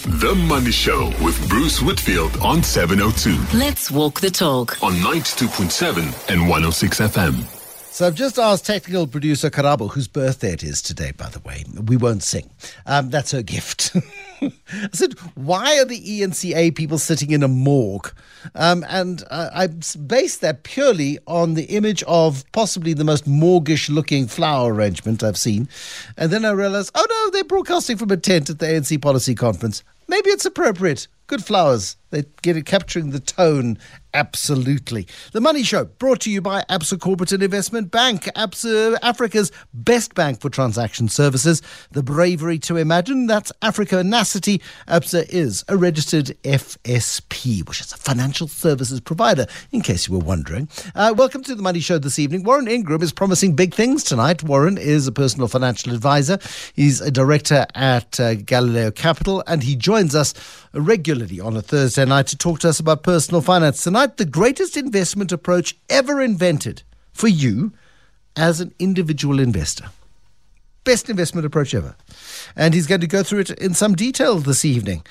The Money Show with Bruce Whitfield on 702. Let's walk the talk On 92.7 and 106 FM. So I've just asked technical producer Karabo, whose birthday it is today, by the way. We won't sing. That's her gift. I said, why are the ENCA people sitting in a morgue? And I based that purely on the image of possibly the most morguish-looking flower arrangement I've seen. And then I realized, oh no, they're broadcasting from a tent at the ANC policy conference. Maybe it's appropriate. Good flowers. They get it capturing the tone. Absolutely. The Money Show, brought to you by Absa Corporate and Investment Bank, Absa, Africa's best bank for transaction services. The bravery to imagine, that's Africanacity. Absa is a registered FSP, which is a financial services provider, in case you were wondering. Welcome to the Money Show this evening. Warren Ingram is promising big things tonight. Warren is a personal financial advisor. He's a director at Galileo Capital, and he joins us regularly on a Thursday night to talk to us about personal finance. Tonight, the greatest investment approach ever invented for you as an individual investor. Best investment approach ever. And he's going to go through it in some detail this evening.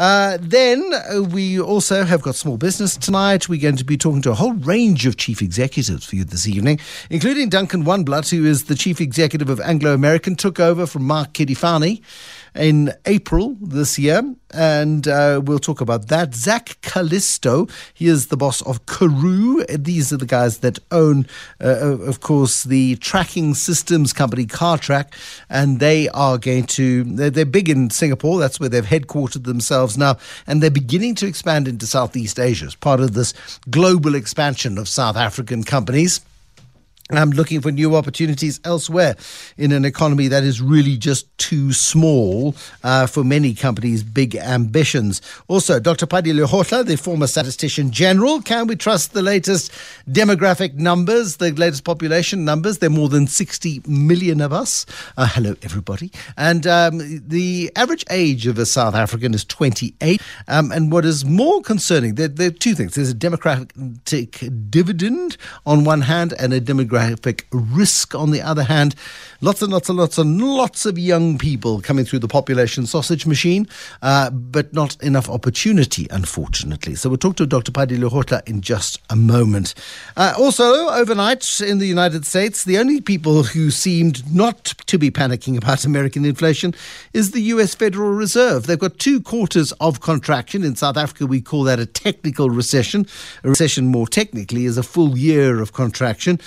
Then we also have got small business tonight. We're going to be talking to a whole range of chief executives for you this evening, including Duncan Wanblad, who is the chief executive of Anglo American, took over from Mark Kidifani in April this year, and we'll talk about that. Zach Callisto, he is the boss of Karoo. These are the guys that own, of course, the tracking systems company CarTrack, and they are going to, they're big in Singapore. That's where they've headquartered themselves now, and they're beginning to expand into Southeast Asia as part of this global expansion of South African companies. I'm looking for new opportunities elsewhere in an economy that is really just too small for many companies' big ambitions. Also, Dr. Padi Lehotla, the former statistician general. Can we trust the latest demographic numbers, the latest population numbers? There are more than 60 million of us. Hello, everybody. And the average age of a South African is 28. And what is more concerning, there are two things. There's a demographic dividend on one hand and a demographic risk on the other hand. Lots and lots of young people coming through the population sausage machine, but not enough opportunity, unfortunately. So we'll talk to Dr. Padi Lehotla in just a moment. Also, overnight in the United States, the only people who seemed not to be panicking about American inflation is the U.S. Federal Reserve. They've got 2 quarters of contraction. In South Africa, we call that a technical recession. A recession, more technically, is a full year of contraction.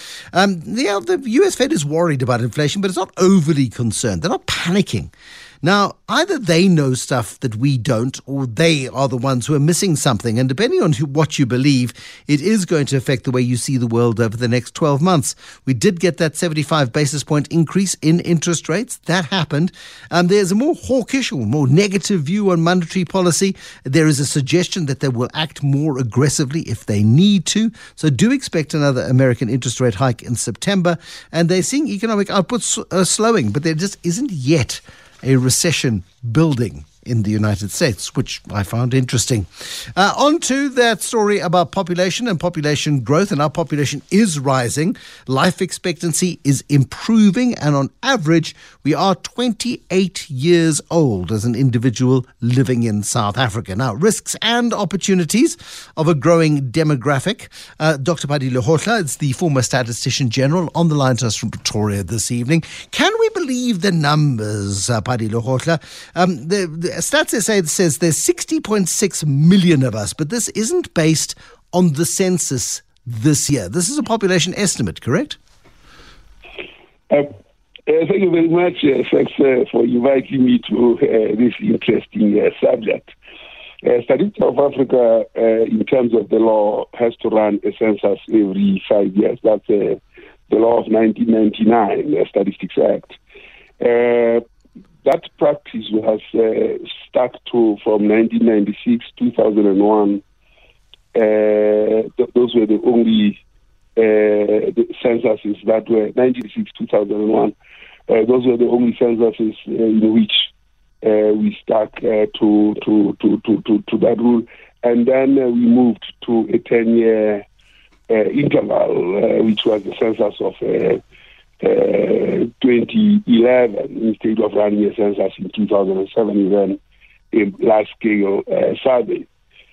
The US Fed is worried about inflation, but it's not overly concerned. They're not panicking. Now, either they know stuff that we don't, or they are the ones who are missing something. And depending on what you believe, it is going to affect the way you see the world over the next 12 months. We did get that 75 basis point increase in interest rates. That happened. There's a more hawkish or more negative view on monetary policy. There is a suggestion that they will act more aggressively if they need to. So do expect another American interest rate hike in September. And they're seeing economic output slowing, but there just isn't yet a recession building in the United States, which I found interesting. On to that story about population and population growth, and our population is rising. Life expectancy is improving, and on average, we are 28 years old as an individual living in South Africa. Now, risks and opportunities of a growing demographic. Dr. Padi Lehotla is the former statistician general on the line to us from Pretoria this evening. Can we believe the numbers, Padi Lehotla? The Stats SA says there's 60.6 million of us, but this isn't based on the census this year. This is a population estimate, correct? Thank you very much. Thanks for inviting me to this interesting subject. Statistics of Africa, in terms of the law, has to run a census every 5 years. That's the law of 1999, the Statistics Act. That practice has stuck to from 1996, 2001. Those were the only the censuses that were 1996, 2001. Those were the only censuses in which we stuck to that rule, and then we moved to a 10-year interval, which was the census of 2011, instead of running a census in 2007. Then a large-scale survey.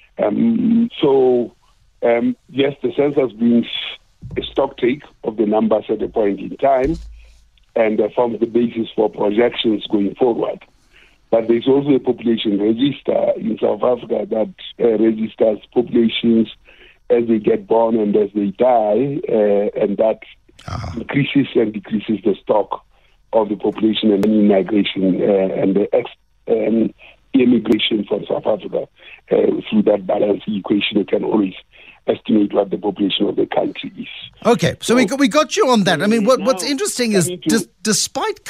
Yes, the census brings a stock take of the numbers at a point in time and forms the basis for projections going forward. But there's also a population register in South Africa that registers populations as they get born and as they die, and that increases and decreases the stock of the population and the migration and the immigration from South Africa. Through that balancing equation, you can always estimate what the population of the country is. Okay, so we got you on that. I mean, what's interesting is despite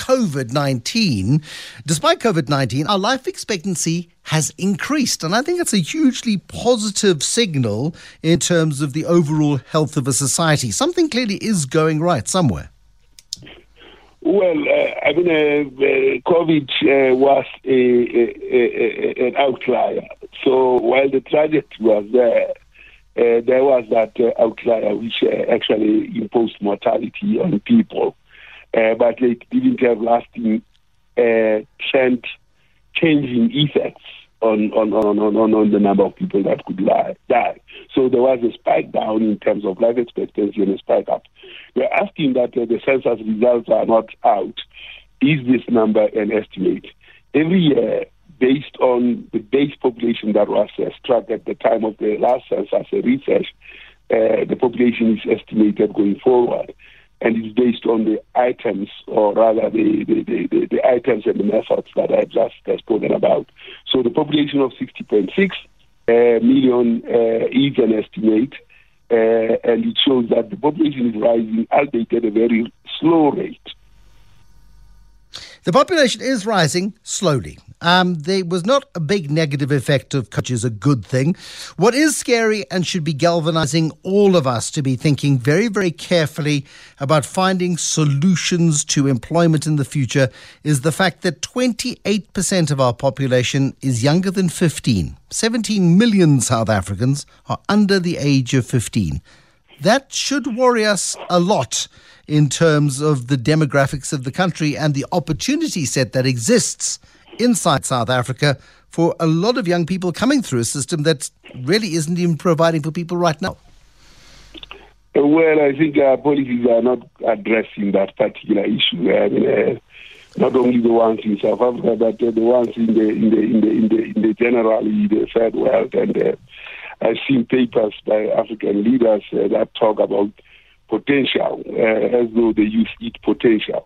COVID-19, our life expectancy has increased, and I think that's a hugely positive signal in terms of the overall health of a society. Something clearly is going right somewhere. Well, COVID was an outlier. So while the tragedy was there was that outlier which actually imposed mortality on people, but it didn't have lasting trend changing effects on the number of people that could die. So there was a spike down in terms of life expectancy and a spike up. We're asking that the census results are not out. Is this number an estimate? Every year, based on the base population that was struck at the time of the last census refresh, the population is estimated going forward, and it's based on the items, or rather the items and the methods that I just spoken about. So the population of 60.6 million is an estimate, and it shows that the population is rising, albeit at a very slow rate. The population is rising slowly. There was not a big negative effect of COVID, which is a good thing. What is scary and should be galvanizing all of us to be thinking very, very carefully about finding solutions to employment in the future is the fact that 28% of our population is younger than 15. 17 million South Africans are under the age of 15. That should worry us a lot in terms of the demographics of the country and the opportunity set that exists inside South Africa for a lot of young people coming through a system that really isn't even providing for people right now. Well, I think our policies are not addressing that particular issue. Not only the ones in South Africa, but the ones in the generally the third world. And I've seen papers by African leaders that talk about potential, as though they use it potential.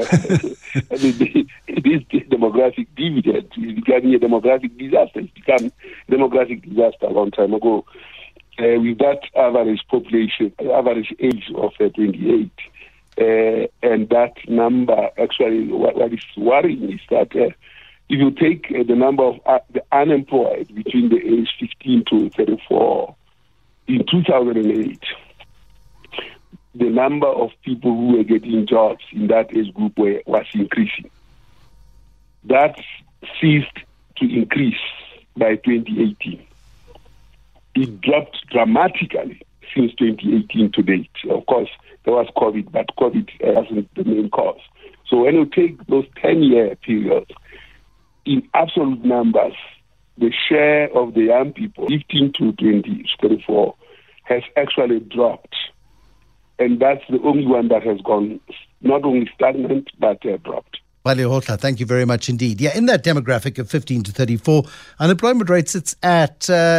It is demographic dividend. It's becoming a demographic disaster. It's become a demographic disaster a long time ago. With that average population, average age of 28, and that number, actually, what is worrying is that if you take the number of the unemployed between the age 15 to 34, in 2008, the number of people who were getting jobs in that age group was increasing. That ceased to increase by 2018. It dropped dramatically since 2018 to date. Of course, there was COVID, but COVID wasn't the main cause. So when you take those 10-year periods, in absolute numbers, the share of the young people, 15 to 34, has actually dropped. And that's the only one that has gone not only stagnant, but dropped. Wale Hotla, thank you very much indeed. Yeah, in that demographic of 15 to 34, unemployment rate sits at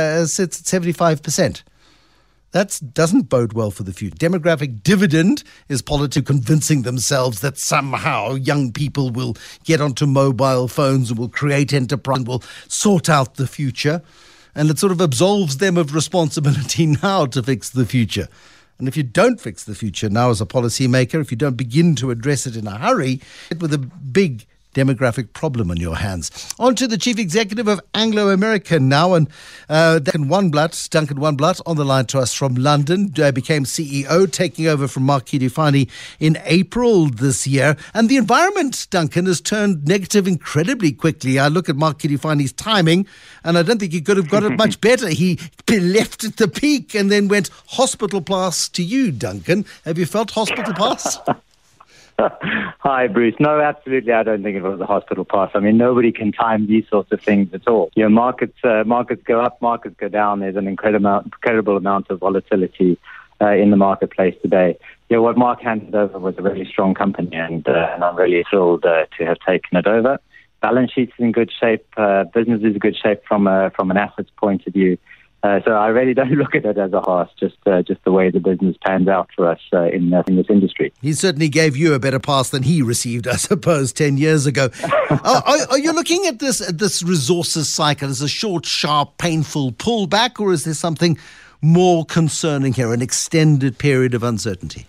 75%. That doesn't bode well for the future. Demographic dividend is politics convincing themselves that somehow young people will get onto mobile phones and will create enterprise and will sort out the future. And it sort of absolves them of responsibility now to fix the future. And if you don't fix the future now as a policymaker, if you don't begin to address it in a hurry, with a big demographic problem on your hands. On to the Chief Executive of Anglo American now, and Duncan Wanblad on the line to us from London, became CEO, taking over from Mark Kidifani in April this year. And the environment, Duncan, has turned negative incredibly quickly. I look at Mark Kidifani's timing, and I don't think he could have got it much better. He left at the peak and then went hospital pass to you, Duncan. Have you felt hospital pass? Hi, Bruce. No, absolutely. I don't think it was a hospital pass. I mean, nobody can time these sorts of things at all. You know, markets go up, markets go down. There's an incredible amount of volatility in the marketplace today. You know, what Mark handed over was a really strong company, and I'm really thrilled to have taken it over. Balance sheet's in good shape. Business is in good shape from an assets point of view. So I really don't look at it as a horse, just the way the business pans out for us in this industry. He certainly gave you a better pass than he received, I suppose, 10 years ago. Are you looking at this resources cycle as a short, sharp, painful pullback, or is there something more concerning here, an extended period of uncertainty?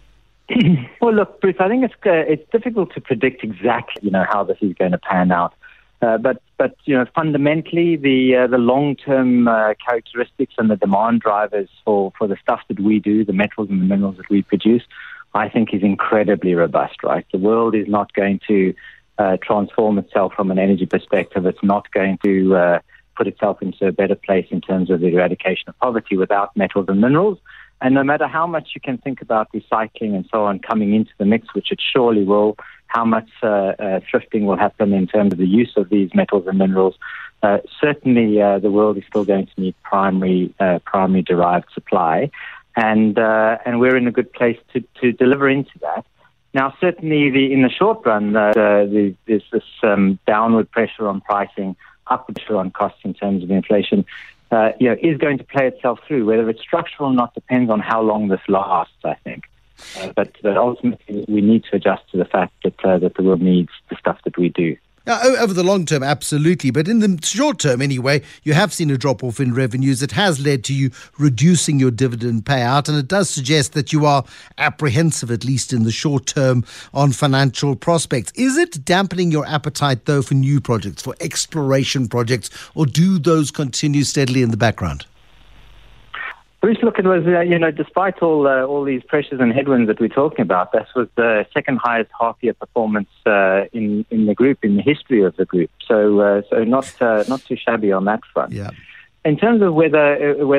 Well, look, Bruce, I think it's difficult to predict exactly, how this is going to pan out. But fundamentally, the long-term characteristics and the demand drivers for the stuff that we do, the metals and the minerals that we produce, I think is incredibly robust, right? The world is not going to transform itself from an energy perspective. It's not going to put itself into a better place in terms of the eradication of poverty without metals and minerals. And no matter how much you can think about recycling and so on coming into the mix, which it surely will, how much thrifting will happen in terms of the use of these metals and minerals, certainly the world is still going to need primary derived supply, and we're in a good place to deliver into that. Now, certainly in the short run, there's this downward pressure on pricing, upward pressure on costs in terms of inflation. Is going to play itself through. Whether it's structural or not depends on how long this lasts, I think. But ultimately, we need to adjust to the fact that the world needs the stuff that we do. Over the long term, absolutely. But in the short term, anyway, you have seen a drop-off in revenues. It has led to you reducing your dividend payout, and it does suggest that you are apprehensive, at least in the short term, on financial prospects. Is it dampening your appetite, though, for new projects, for exploration projects, or do those continue steadily in the background? Bruce, look, it was, despite all these pressures and headwinds that we're talking about, this was the second highest half-year performance in the group, in the history of the group. So not too shabby on that front. Yeah. In terms of whether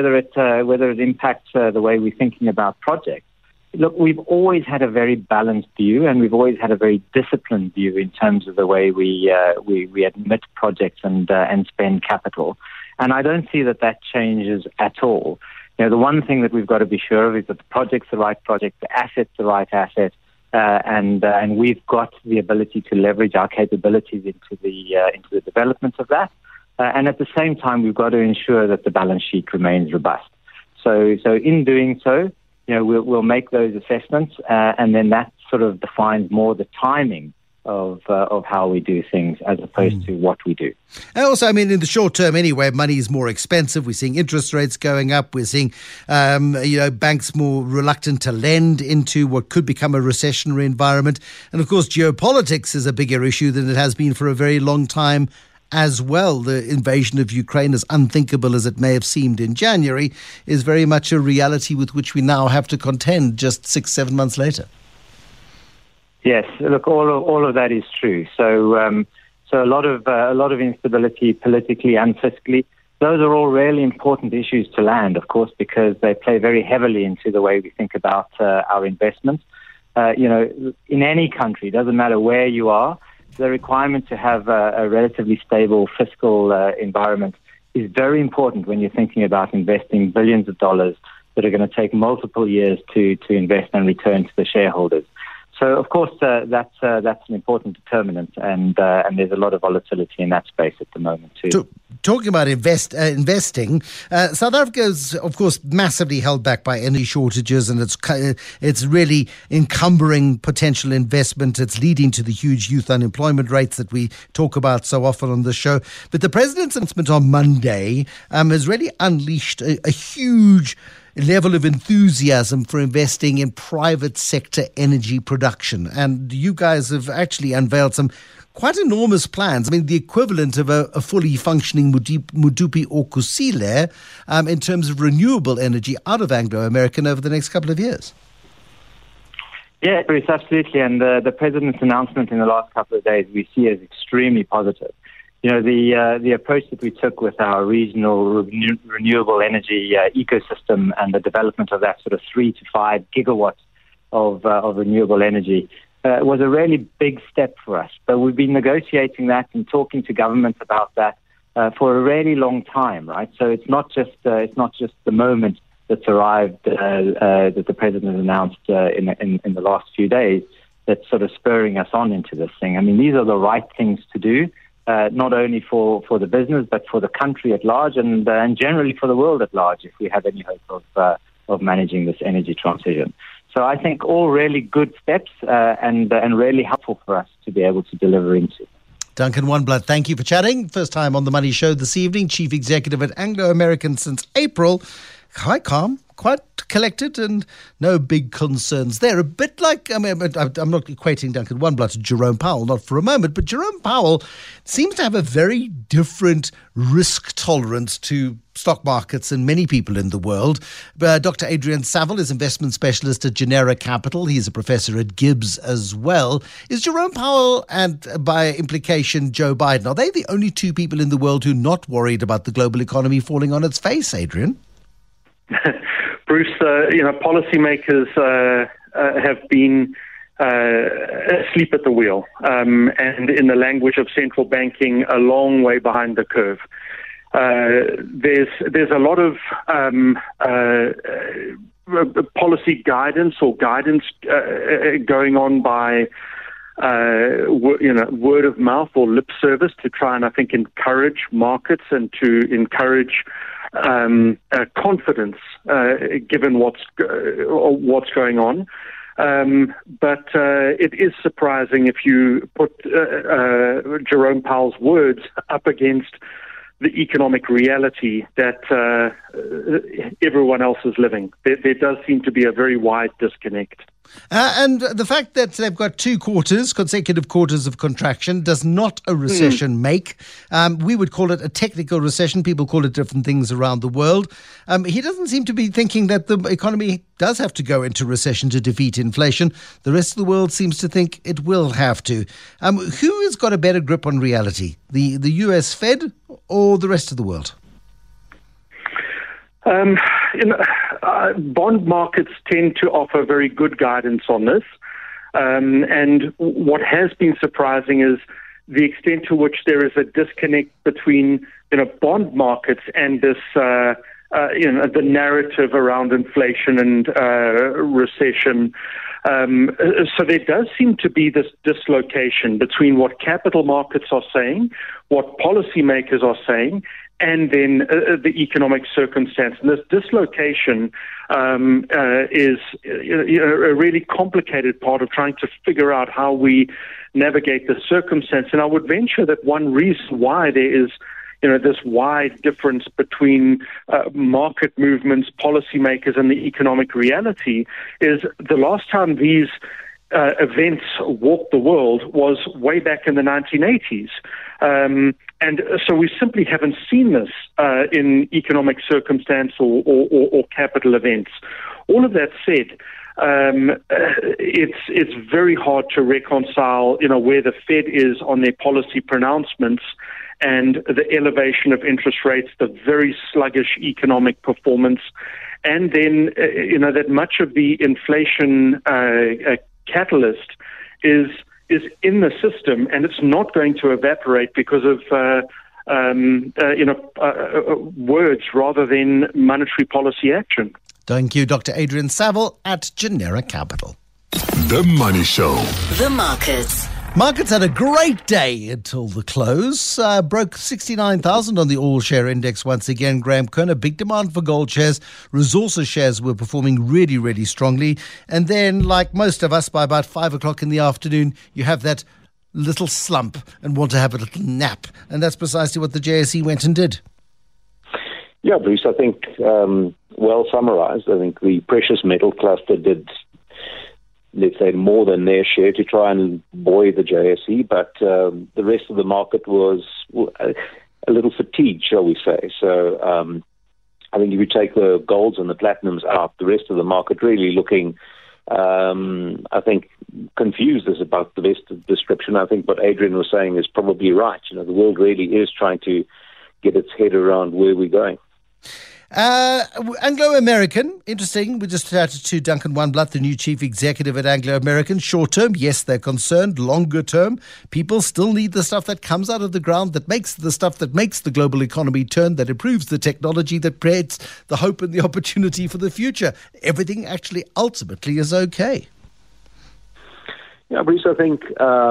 it impacts the way we're thinking about projects, look, we've always had a very balanced view, and we've always had a very disciplined view in terms of the way we admit projects and spend capital. And I don't see that changes at all. The one thing that we've got to be sure of is that the project's the right project, the asset's the right asset, and we've got the ability to leverage our capabilities into the development of that. And at the same time, we've got to ensure that the balance sheet remains robust. So in doing so, we'll make those assessments, and then that sort of defines more the timing of how we do things as opposed to what we do. And also, in the short term anyway, money is more expensive. We're seeing interest rates going up. We're seeing, banks more reluctant to lend into what could become a recessionary environment. And of course, geopolitics is a bigger issue than it has been for a very long time as well. The invasion of Ukraine, as unthinkable as it may have seemed in January, is very much a reality with which we now have to contend just 6-7 months later. Yes, look, all of that is true. So a lot of instability politically and fiscally. Those are all really important issues to land, of course, because they play very heavily into the way we think about our investments. In any country, doesn't matter where you are, the requirement to have a relatively stable fiscal environment is very important when you're thinking about investing billions of dollars that are going to take multiple years to invest and return to the shareholders. So, of course, that's an important determinant, and there's a lot of volatility in that space at the moment too. Talking about investing, South Africa is, of course, massively held back by energy shortages, and it's really encumbering potential investment. It's leading to the huge youth unemployment rates that we talk about so often on the show. But the president's announcement on Monday has really unleashed a huge level of enthusiasm for investing in private sector energy production. And you guys have actually unveiled some quite enormous plans. The equivalent of a fully functioning Medupi or Kusile in terms of renewable energy out of Anglo American over the next couple of years. Yeah, Bruce, absolutely. And the president's announcement in the last couple of days we see as extremely positive. The approach that we took with our regional renewable energy ecosystem and the development of that sort of 3 to 5 gigawatts of renewable energy was a really big step for us. But we've been negotiating that and talking to governments about that for a really long time, right? So it's not just the moment that's arrived that the president announced in the last few days that's sort of spurring us on into this thing. I mean, these are the right things to do, not only for the business, but for the country at large and generally for the world at large, if we have any hope of managing this energy transition. So I think all really good steps and really helpful for us to be able to deliver into. Duncan Wanblad, thank you for chatting. First time on The Money Show this evening, Chief Executive at Anglo American since April. Quite calm, quite collected, and no big concerns there. A bit like, I'm not equating Duncan Wanblad to Jerome Powell, not for a moment, but Jerome Powell seems to have a very different risk tolerance to stock markets and many people in the world. Dr. Adrian Saville is investment specialist at Genera Capital. He's a professor at Gibbs as well. Is Jerome Powell and, by implication, Joe Biden, are they the only two people in the world who are not worried about the global economy falling on its face, Adrian? Bruce, policymakers have been asleep at the wheel, and in the language of central banking, a long way behind the curve. There's a lot of policy guidance going on by word of mouth or lip service to try and, I think, encourage markets and to encourage confidence, given what's going on. But it is surprising if you put Jerome Powell's words up against the economic reality that everyone else is living. There does seem to be a very wide disconnect. And the fact that they've got consecutive quarters of contraction, does not a recession make. We would call it a technical recession. People call it different things around the world. He doesn't seem to be thinking that the economy does have to go into recession to defeat inflation. The rest of the world seems to think it will have to. Who has got a better grip on reality, the US Fed or the rest of the world? Bond markets tend to offer very good guidance on this. And what has been surprising is the extent to which there is a disconnect between, bond markets and this, the narrative around inflation and recession. So there does seem to be this dislocation between what capital markets are saying, what policymakers are saying, and then the economic circumstance. And this dislocation is a really complicated part of trying to figure out how we navigate the circumstance. And I would venture that one reason why there is this wide difference between market movements, policymakers, and the economic reality is the last time these events walked the world was way back in the 1980s. And so we simply haven't seen this in economic circumstance or capital events. All of that said, it's very hard to reconcile, where the Fed is on their policy pronouncements and the elevation of interest rates, the very sluggish economic performance, and then, that much of the inflation catalyst is in the system, and it's not going to evaporate because of words rather than monetary policy action. Thank you, Dr. Adrian Saville at Genera Capital. The Money Show. The markets. Markets had a great day until the close. Broke 69,000 on the all-share index once again. Graham Kerr, big demand for gold shares. Resources shares were performing really, really strongly. And then, like most of us, by about 5 o'clock in the afternoon, you have that little slump and want to have a little nap. And that's precisely what the JSE went and did. Yeah, Bruce, I think well summarized. I think the precious metal cluster did, let's say, more than their share to try and buoy the JSE, but the rest of the market was a little fatigued, shall we say. So I think if you take the golds and the platinums out, the rest of the market really looking, I think, confused is about the best description. I think what Adrian was saying is probably right. The world really is trying to get its head around where we're going. Anglo-American, interesting. We just chatted to Duncan Wanblad, the new chief executive at Anglo-American. Short term, yes, they're concerned. Longer term, people still need the stuff that comes out of the ground, that makes the stuff that makes the global economy turn, that improves the technology, that creates the hope and the opportunity for the future. Everything actually ultimately is okay. Yeah, Bruce, I think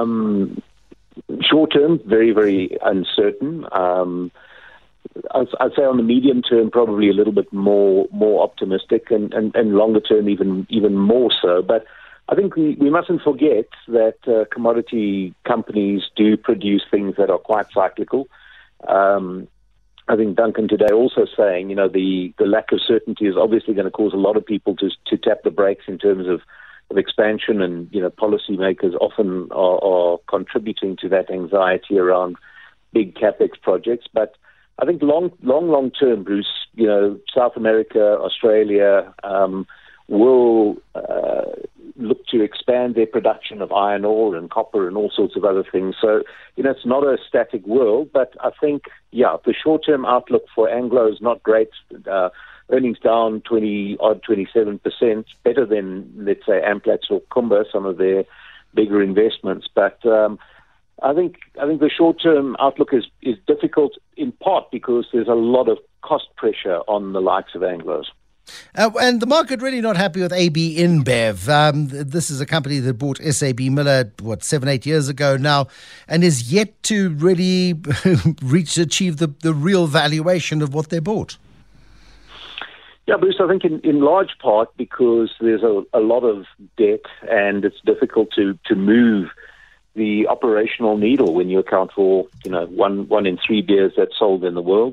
short term, very, very uncertain. I'd say on the medium term, probably a little bit more optimistic, and longer term, even more so. But I think we mustn't forget that commodity companies do produce things that are quite cyclical. I think Duncan today also saying, the lack of certainty is obviously going to cause a lot of people to tap the brakes in terms of expansion, and policymakers often are contributing to that anxiety around big capex projects. But I think long term, Bruce, South America, Australia will look to expand their production of iron ore and copper and all sorts of other things. So, it's not a static world, but I think, the short-term outlook for Anglo is not great. Earnings down 27%, better than, let's say, Amplats or Kumba, some of their bigger investments. But I think the short-term outlook is difficult in part because there's a lot of cost pressure on the likes of Anglos. And the market really not happy with AB InBev. This is a company that bought SAB Miller, 7-8 years ago now, and is yet to really achieve the real valuation of what they bought. Yeah, Bruce, I think in large part because there's a lot of debt and it's difficult to move the operational needle when you account for, 1 in 3 beers that's sold in the world.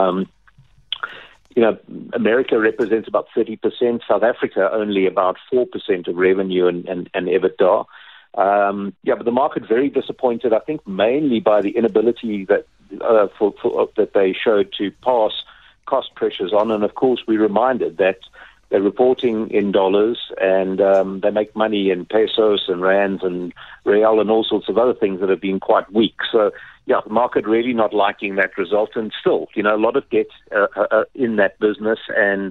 America represents about 30%, South Africa only about 4% of revenue and EBITDA. But the market very disappointed, I think, mainly by the inability that that they showed to pass cost pressures on. And of course, we reminded that they're reporting in dollars and they make money in pesos and rands and real and all sorts of other things that have been quite weak. So, the market really not liking that result. And still, a lot of debt in that business and,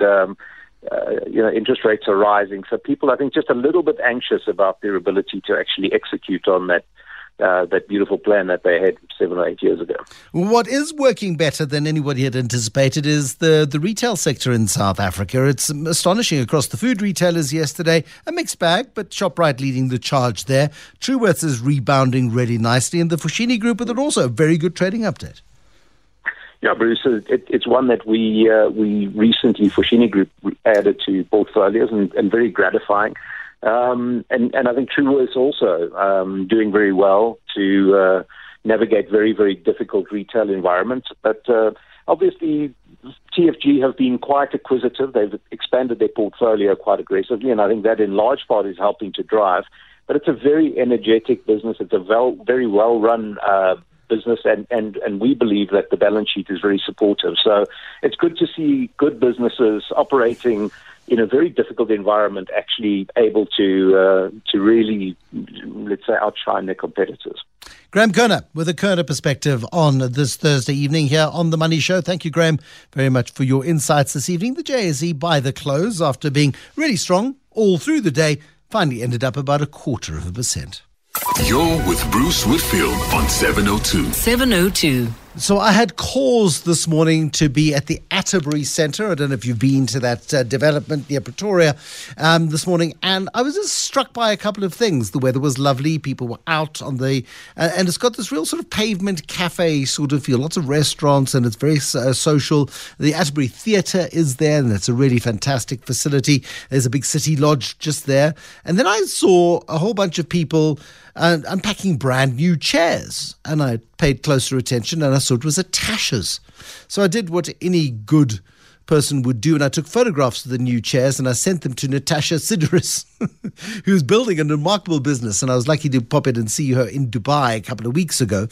interest rates are rising. So people, I think, just a little bit anxious about their ability to actually execute on that beautiful plan that they had 7 or 8 years ago. What is working better than anybody had anticipated is the retail sector in South Africa. It's astonishing across the food retailers yesterday. A mixed bag, but ShopRite leading the charge there. Truworths is rebounding really nicely, and the Foschini Group with also a very good trading update. Yeah, Bruce, it's one that we recently, Foschini Group, added to portfolios and very gratifying. And I think Truworths also doing very well to navigate very, very difficult retail environments. But obviously, TFG have been quite acquisitive. They've expanded their portfolio quite aggressively, and I think that in large part is helping to drive. But it's a very energetic business. It's a very well-run business, and we believe that the balance sheet is very supportive. So it's good to see good businesses operating in a very difficult environment, actually able to really, let's say, outshine their competitors. Graham Kerner with a Kerner perspective on this Thursday evening here on The Money Show. Thank you, Graham, very much for your insights this evening. The JSE by the close, after being really strong all through the day, finally ended up about 0.25%. You're with Bruce Whitfield on 702. 702. So I had cause this morning to be at the Atterbury Centre. I don't know if you've been to that development near Pretoria this morning. And I was just struck by a couple of things. The weather was lovely. People were out on the... and it's got this real sort of pavement cafe sort of feel. Lots of restaurants and it's very social. The Atterbury Theatre is there and it's a really fantastic facility. There's a big city lodge just there. And then I saw a whole bunch of people unpacking brand new chairs. And I paid closer attention and I saw it was a Tasha's. So I did what any good person would do, and I took photographs of the new chairs and I sent them to Natasha Sideris, who's building a remarkable business. And I was lucky to pop in and see her in Dubai a couple of weeks ago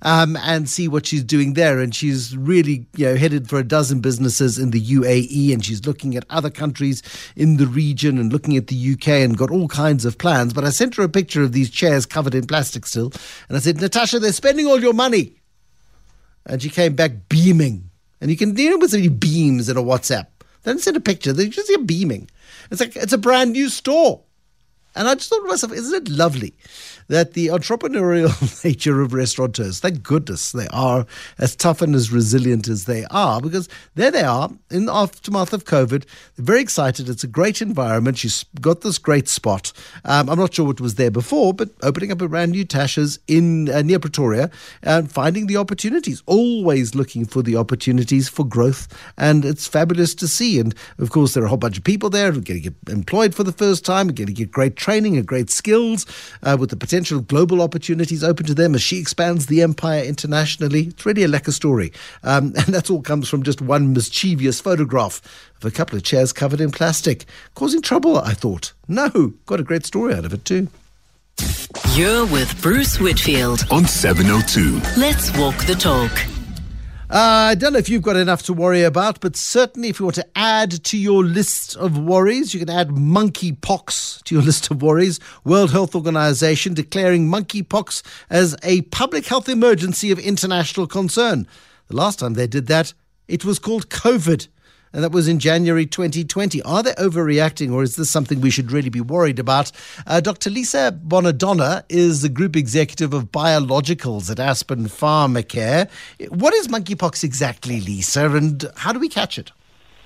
and see what she's doing there. And she's really headed for a dozen businesses in the UAE, and she's looking at other countries in the region and looking at the UK and got all kinds of plans. But I sent her a picture of these chairs covered in plastic still. And I said, Natasha, they're spending all your money. And she came back beaming. And you can deal with any beams in a WhatsApp. They don't send a picture. They just see a beaming. It's like it's a brand new store. And I just thought to myself, isn't it lovely that the entrepreneurial nature of restaurateurs, thank goodness they are as tough and as resilient as they are, because there they are in the aftermath of COVID. They're very excited. It's a great environment. She's got this great spot. I'm not sure what was there before, but opening up a brand new Tasha's in near Pretoria and finding the opportunities, always looking for the opportunities for growth. And it's fabulous to see. And of course, there are a whole bunch of people there who are going to get employed for the first time, going to get great training and great skills with the potential global opportunities open to them as she expands the empire internationally. It's really a lekker story. And that all comes from just one mischievous photograph of a couple of chairs covered in plastic, causing trouble, I thought. No, got a great story out of it too. You're with Bruce Whitfield on 702. Let's walk the talk. I don't know if you've got enough to worry about, but certainly if you want to add to your list of worries, you can add monkeypox to your list of worries. World Health Organization declaring monkeypox as a public health emergency of international concern. The last time they did that, it was called COVID, and that was in January 2020. Are they overreacting, or is this something we should really be worried about? Dr. Lisa Bonadonna is the Group Executive of Biologicals at Aspen Pharmacare. What is monkeypox exactly, Lisa, and how do we catch it?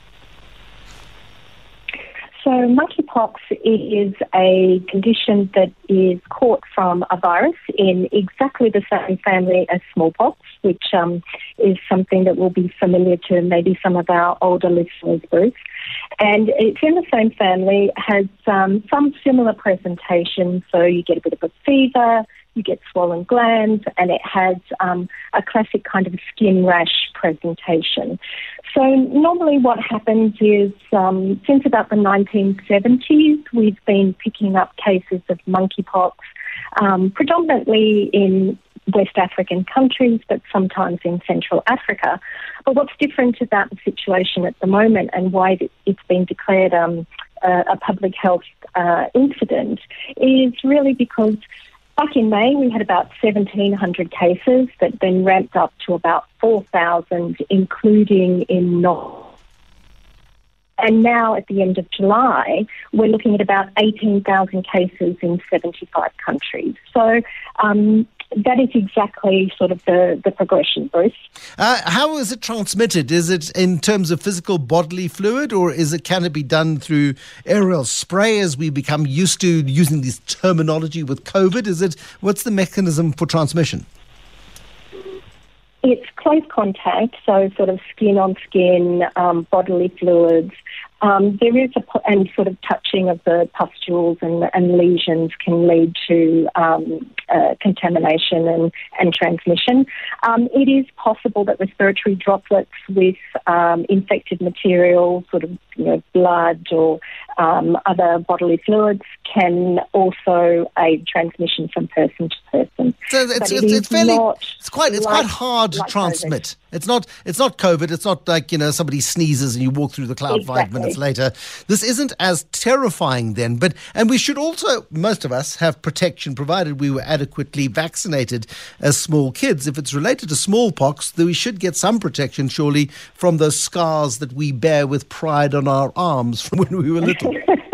So monkeypox is a condition that is caught from a virus in exactly the same family as smallpox, which is something that will be familiar to maybe some of our older listeners, Bruce. And it's in the same family, has some similar presentation. So you get a bit of a fever, you get swollen glands, and it has a classic kind of skin rash presentation. So normally what happens is since about the 1970s, we've been picking up cases of monkeypox, predominantly in West African countries, but sometimes in Central Africa. But what's different about the situation at the moment and why it's been declared a public health incident is really because back in May, we had about 1,700 cases that then ramped up to about 4,000, including in North. And now at the end of July, we're looking at about 18,000 cases in 75 countries. So that is exactly sort of the progression, Bruce. How is it transmitted? Is it in terms of physical bodily fluid, or can it be done through aerial spray as we become used to using this terminology with COVID? What's the mechanism for transmission? It's close contact, so sort of skin on skin, bodily fluids. There is and sort of touching of the pustules and lesions can lead to contamination and transmission. It is possible that respiratory droplets with infected material, sort of blood or other bodily fluids, can also aid transmission from person to person. So it's quite hard to transmit. COVID. It's not COVID. It's not like somebody sneezes and you walk through the cloud 5 minutes later. This isn't as terrifying then, and we should also, most of us, have protection provided we were adequately vaccinated as small kids. If it's related to smallpox, then we should get some protection, surely, from those scars that we bear with pride on our arms from when we were little.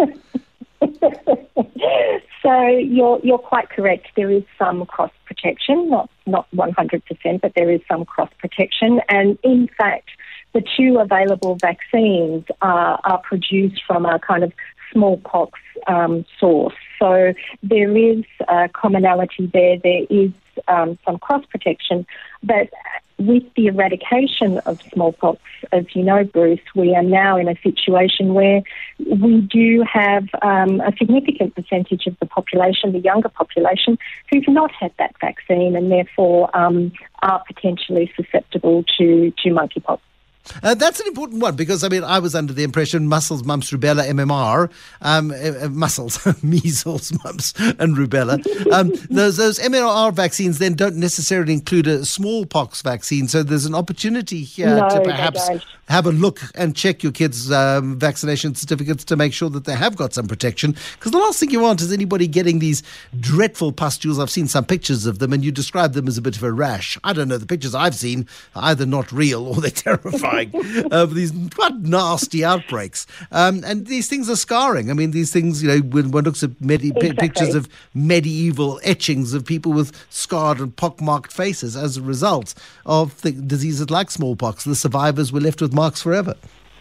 So you're quite correct. There is some cross protection, not 100%, but there is some cross protection. And in fact, the two available vaccines are produced from a kind of smallpox source. So there is commonality there. There is some cross protection, but with the eradication of smallpox, as you know, Bruce, we are now in a situation where we do have a significant percentage of the population, the younger population, who've not had that vaccine and therefore are potentially susceptible to monkeypox. That's an important one because, I was under the impression measles, mumps, rubella, MMR, measles, mumps and rubella. Those MMR vaccines then don't necessarily include a smallpox vaccine. So there's an opportunity here to perhaps have a look and check your kids' vaccination certificates to make sure that they have got some protection. Because the last thing you want is anybody getting these dreadful pustules. I've seen some pictures of them and you describe them as a bit of a rash. I don't know. The pictures I've seen are either not real or they're terrifying. crying over these quite nasty outbreaks. And these things are scarring. I mean, these things, when one looks at pictures of medieval etchings of people with scarred and pockmarked faces as a result of diseases like smallpox, the survivors were left with marks forever.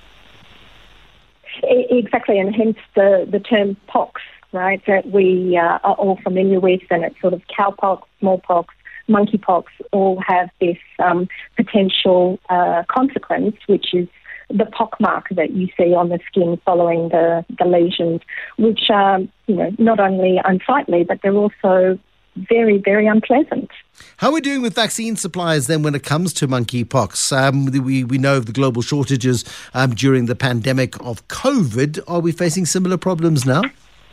Exactly, and hence the term pox, right, that we are all familiar with, and it's sort of cowpox, smallpox, monkeypox all have this potential consequence, which is the pockmark that you see on the skin following the lesions, which are, not only unsightly, but they're also very, very unpleasant. How are we doing with vaccine supplies then when it comes to monkeypox? We know of the global shortages during the pandemic of COVID. Are we facing similar problems now?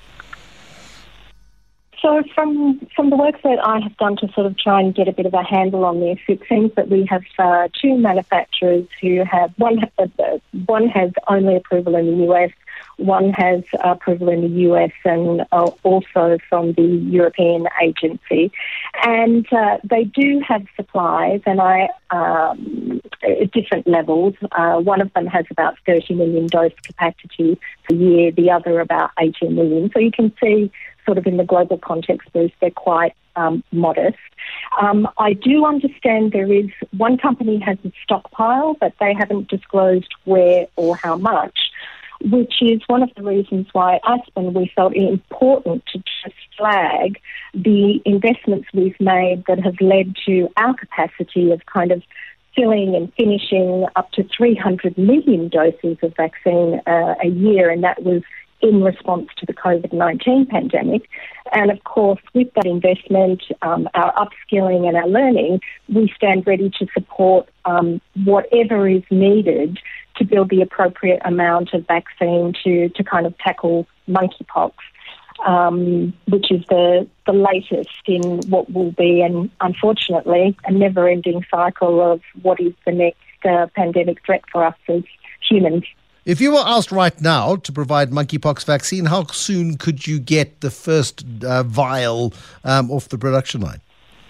So from the work that I have done to sort of try and get a bit of a handle on this, it seems that we have two manufacturers who have, one has only approval in the US, one has approval in the US and also from the European agency. And they do have supplies and at different levels. One of them has about 30 million dose capacity per year, the other about 18 million. So you can see sort of in the global context, Bruce, they're quite modest. I do understand there is one company has a stockpile, but they haven't disclosed where or how much, which is one of the reasons why Aspen, we felt it important to just flag the investments we've made that have led to our capacity of kind of filling and finishing up to 300 million doses of vaccine a year, and that was in response to the COVID-19 pandemic. And of course, with that investment, our upskilling and our learning, we stand ready to support whatever is needed to build the appropriate amount of vaccine to kind of tackle monkeypox, which is the latest in what will be, and unfortunately, a never-ending cycle of what is the next pandemic threat for us as humans. If you were asked right now to provide monkeypox vaccine, how soon could you get the first vial off the production line?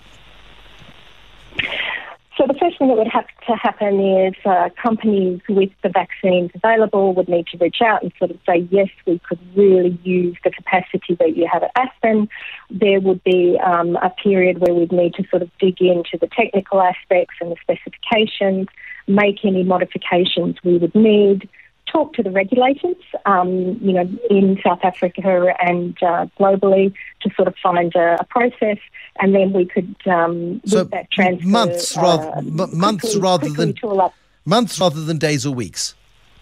So the first thing that would have to happen is companies with the vaccines available would need to reach out and sort of say, yes, we could really use the capacity that you have at Aspen. There would be a period where we'd need to sort of dig into the technical aspects and the specifications, make any modifications we would need, talk to the regulators, in South Africa and globally to sort of find a process, and then we could with that transfer months rather than days or weeks.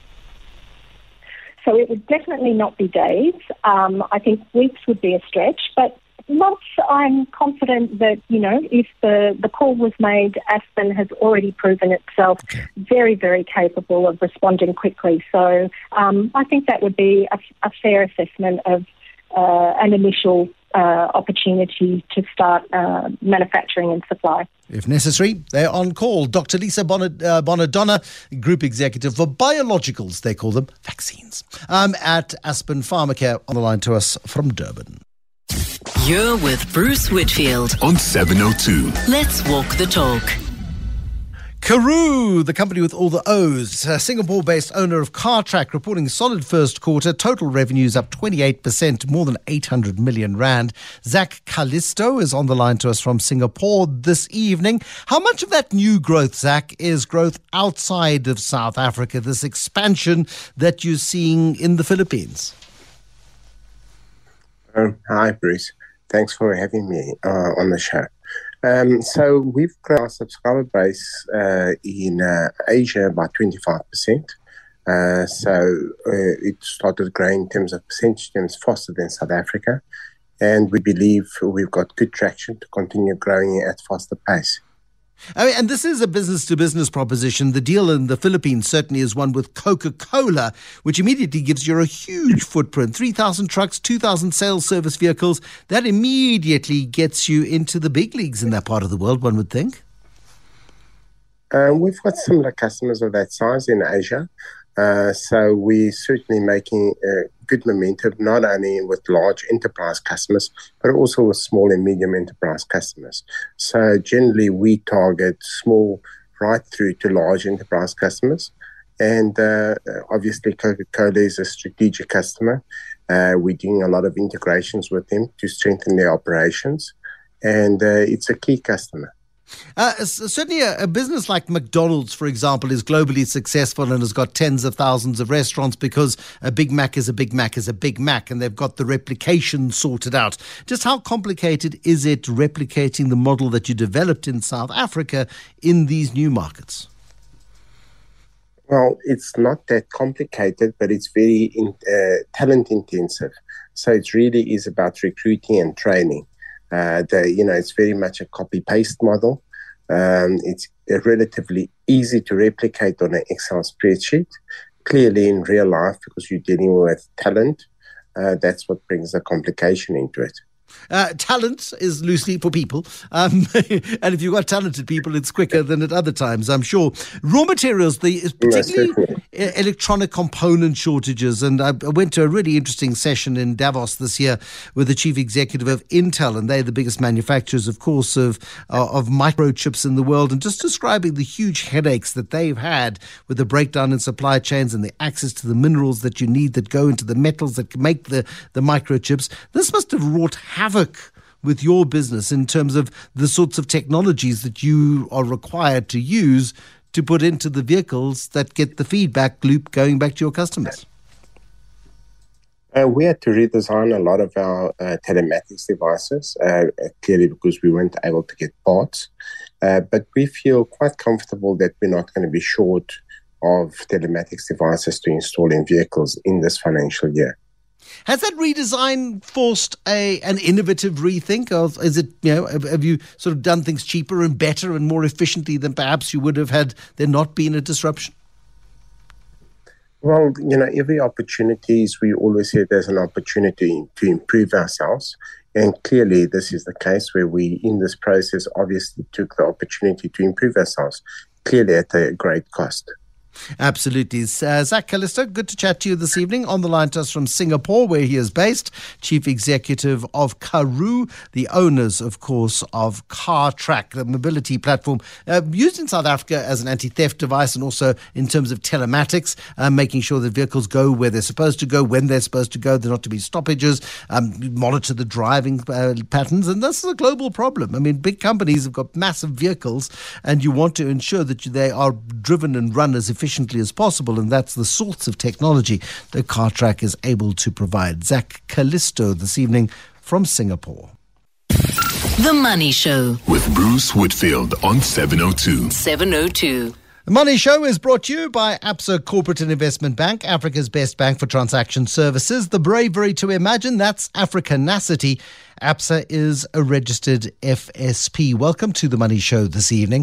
So it would definitely not be days. I think weeks would be a stretch, but months, I'm confident that, if the call was made, Aspen has already proven itself very, very capable of responding quickly. So I think that would be a fair assessment of an initial opportunity to start manufacturing and supply. If necessary, they're on call. Dr. Lisa Bonadonna, Group Executive for Biologicals, they call them vaccines, at Aspen Pharmacare, on the line to us from Durban. You're with Bruce Whitfield on 702. Let's walk the talk. Karoo, the company with all the O's, a Singapore-based owner of CarTrack, reporting solid first quarter. Total revenues up 28%, more than 800 million rand. Zach Callisto is on the line to us from Singapore this evening. How much of that new growth, Zach, is growth outside of South Africa, this expansion that you're seeing in the Philippines? Hi, Bruce. Thanks for having me on the show. So we've grown our subscriber base in Asia by 25%. It started growing in terms of percentage terms faster than South Africa. And we believe we've got good traction to continue growing at faster pace. And this is a business-to-business proposition. The deal in the Philippines certainly is one with Coca-Cola, which immediately gives you a huge footprint. 3,000 trucks, 2,000 sales service vehicles. That immediately gets you into the big leagues in that part of the world, one would think. We've got similar customers of that size in Asia. So we're certainly making good momentum, not only with large enterprise customers, but also with small and medium enterprise customers. So generally, we target small right through to large enterprise customers. And obviously, Coca-Cola is a strategic customer. We're doing a lot of integrations with them to strengthen their operations. And it's a key customer. Certainly a business like McDonald's, for example, is globally successful and has got tens of thousands of restaurants because a Big Mac is a Big Mac is a Big Mac, and they've got the replication sorted out. Just how complicated is it replicating the model that you developed in South Africa in these new markets? Well, it's not that complicated, but it's very talent intensive. So it really is about recruiting and training. It's very much a copy-paste model. It's relatively easy to replicate on an Excel spreadsheet. Clearly, in real life, because you're dealing with talent, that's what brings the complication into it. Talent is loosely for people. And if you've got talented people, it's quicker than at other times, I'm sure. Raw materials, particularly electronic component shortages. And I went to a really interesting session in Davos this year with the chief executive of Intel, and they're the biggest manufacturers, of course, of microchips in the world, and just describing the huge headaches that they've had with the breakdown in supply chains and the access to the minerals that you need that go into the metals that make the microchips. This must have wrought havoc with your business in terms of the sorts of technologies that you are required to use to put into the vehicles that get the feedback loop going back to your customers. We had to redesign a lot of our telematics devices, clearly because we weren't able to get parts. But we feel quite comfortable that we're not going to be short of telematics devices to install in vehicles in this financial year. Has that redesign forced an innovative rethink? Or is it, have you sort of done things cheaper and better and more efficiently than perhaps you would have had there not been a disruption? Well, every opportunity, we always say there's an opportunity to improve ourselves. And clearly this is the case where we, in this process, obviously took the opportunity to improve ourselves, clearly at a great cost. Absolutely. Zach Callisto, good to chat to you this evening. On the line to us from Singapore, where he is based, Chief Executive of Karoo, the owners, of course, of Cartrack, the mobility platform used in South Africa as an anti-theft device and also in terms of telematics, making sure that vehicles go where they're supposed to go, when they're supposed to go, there not to be stoppages, monitor the driving patterns. And this is a global problem. I mean, big companies have got massive vehicles and you want to ensure that they are driven and run as efficiently as possible, and that's the sorts of technology that Cartrack is able to provide. Zach Callisto this evening from Singapore. The Money Show with Bruce Whitfield on 702. 702. The Money Show is brought to you by Absa Corporate and Investment Bank, Africa's best bank for transaction services. The bravery to imagine, that's Africanacity. Absa is a registered FSP. Welcome to The Money Show this evening.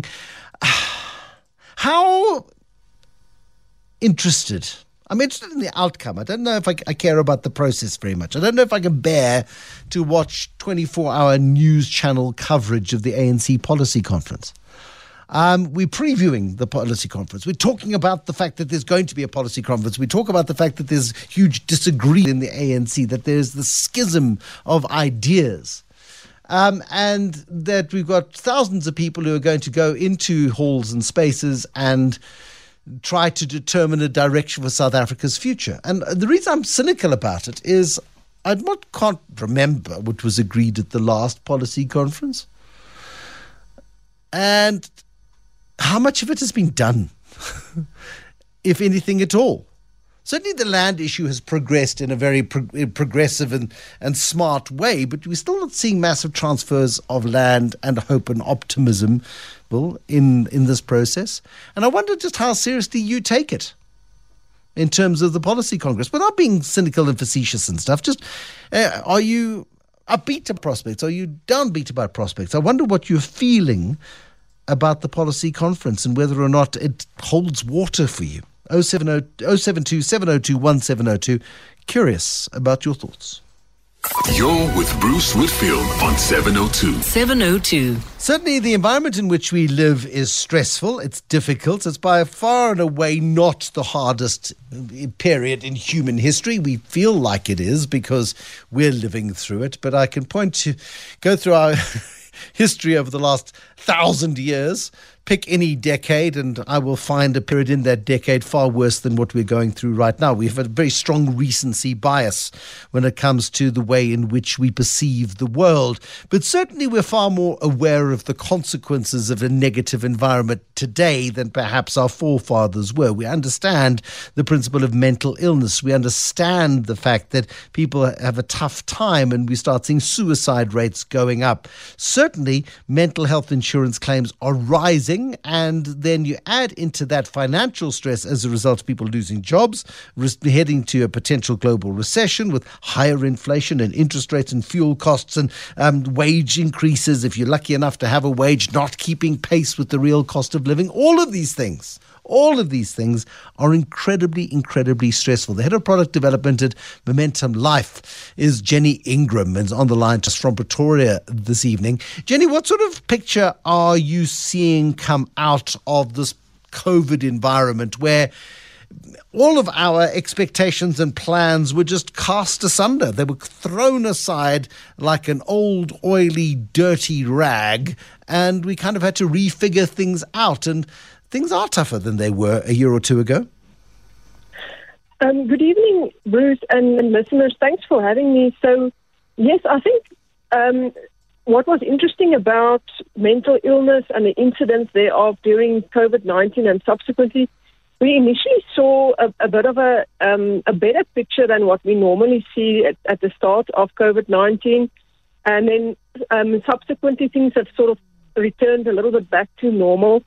How interested? I'm interested in the outcome. I don't know if I care about the process very much. I don't know if I can bear to watch 24-hour news channel coverage of the ANC policy conference. We're previewing the policy conference. We're talking about the fact that there's going to be a policy conference. We talk about the fact that there's huge disagreement in the ANC, that there's the schism of ideas. And that we've got thousands of people who are going to go into halls and spaces and try to determine a direction for South Africa's future. And the reason I'm cynical about it is I can't remember what was agreed at the last policy conference and how much of it has been done, if anything at all. Certainly the land issue has progressed in a very progressive and smart way, but we're still not seeing massive transfers of land and hope and optimism in this process. And I wonder just how seriously you take it in terms of the policy congress, without being cynical and facetious and stuff. Just are you upbeat about prospects? Are you downbeat about prospects? I wonder what you're feeling about the policy conference and whether or not it holds water for you. 072 702 1702. Curious about your thoughts. You're with Bruce Whitfield on 702. 702. Certainly the environment in which we live is stressful. It's difficult. It's by far and away not the hardest period in human history. We feel like it is because we're living through it. But I can go through our history over the last 1,000 years pick any decade, and I will find a period in that decade far worse than what we're going through right now. We have a very strong recency bias when it comes to the way in which we perceive the world. But certainly we're far more aware of the consequences of a negative environment today than perhaps our forefathers were. We understand the principle of mental illness. We understand the fact that people have a tough time, and we start seeing suicide rates going up. Certainly, mental health insurance claims are rising, and then you add into that financial stress as a result of people losing jobs, heading to a potential global recession with higher inflation and interest rates and fuel costs and wage increases, if you're lucky enough to have a wage, not keeping pace with the real cost of living. All of these things are incredibly, incredibly stressful. The head of product development at Momentum Life is Jenny Ingram, and is on the line just from Pretoria this evening. Jenny, what sort of picture are you seeing come out of this COVID environment where all of our expectations and plans were just cast asunder? They were thrown aside like an old, oily, dirty rag, and we kind of had to refigure things out. And things are tougher than they were a year or two ago. Good evening, Bruce and listeners. Thanks for having me. So, yes, I think what was interesting about mental illness and the incidence thereof during COVID-19 and subsequently, we initially saw a bit of a better picture than what we normally see at the start of COVID-19. And then subsequently things have sort of returned a little bit back to normal.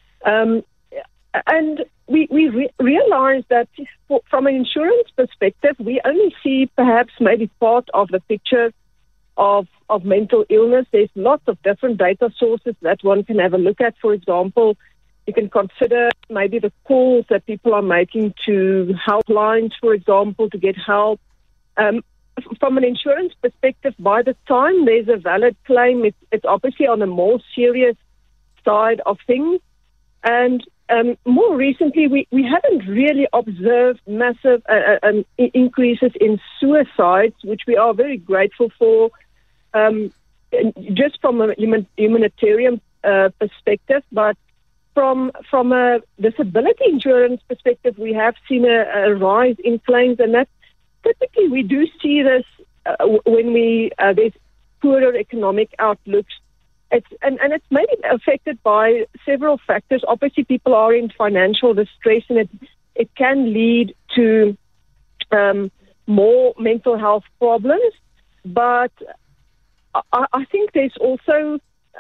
And we realized that from an insurance perspective, we only see perhaps maybe part of the picture of mental illness. There's lots of different data sources that one can have a look at. For example, you can consider maybe the calls that people are making to helplines, for example, to get help. From an insurance perspective, by the time there's a valid claim, it's obviously on a more serious side of things. And more recently, we haven't really observed massive increases in suicides, which we are very grateful for, just from a humanitarian perspective. But from a disability insurance perspective, we have seen a rise in claims, and that typically we do see this when there's poorer economic outlooks. It's maybe affected by several factors. Obviously, people are in financial distress, and it can lead to more mental health problems. But I think there's also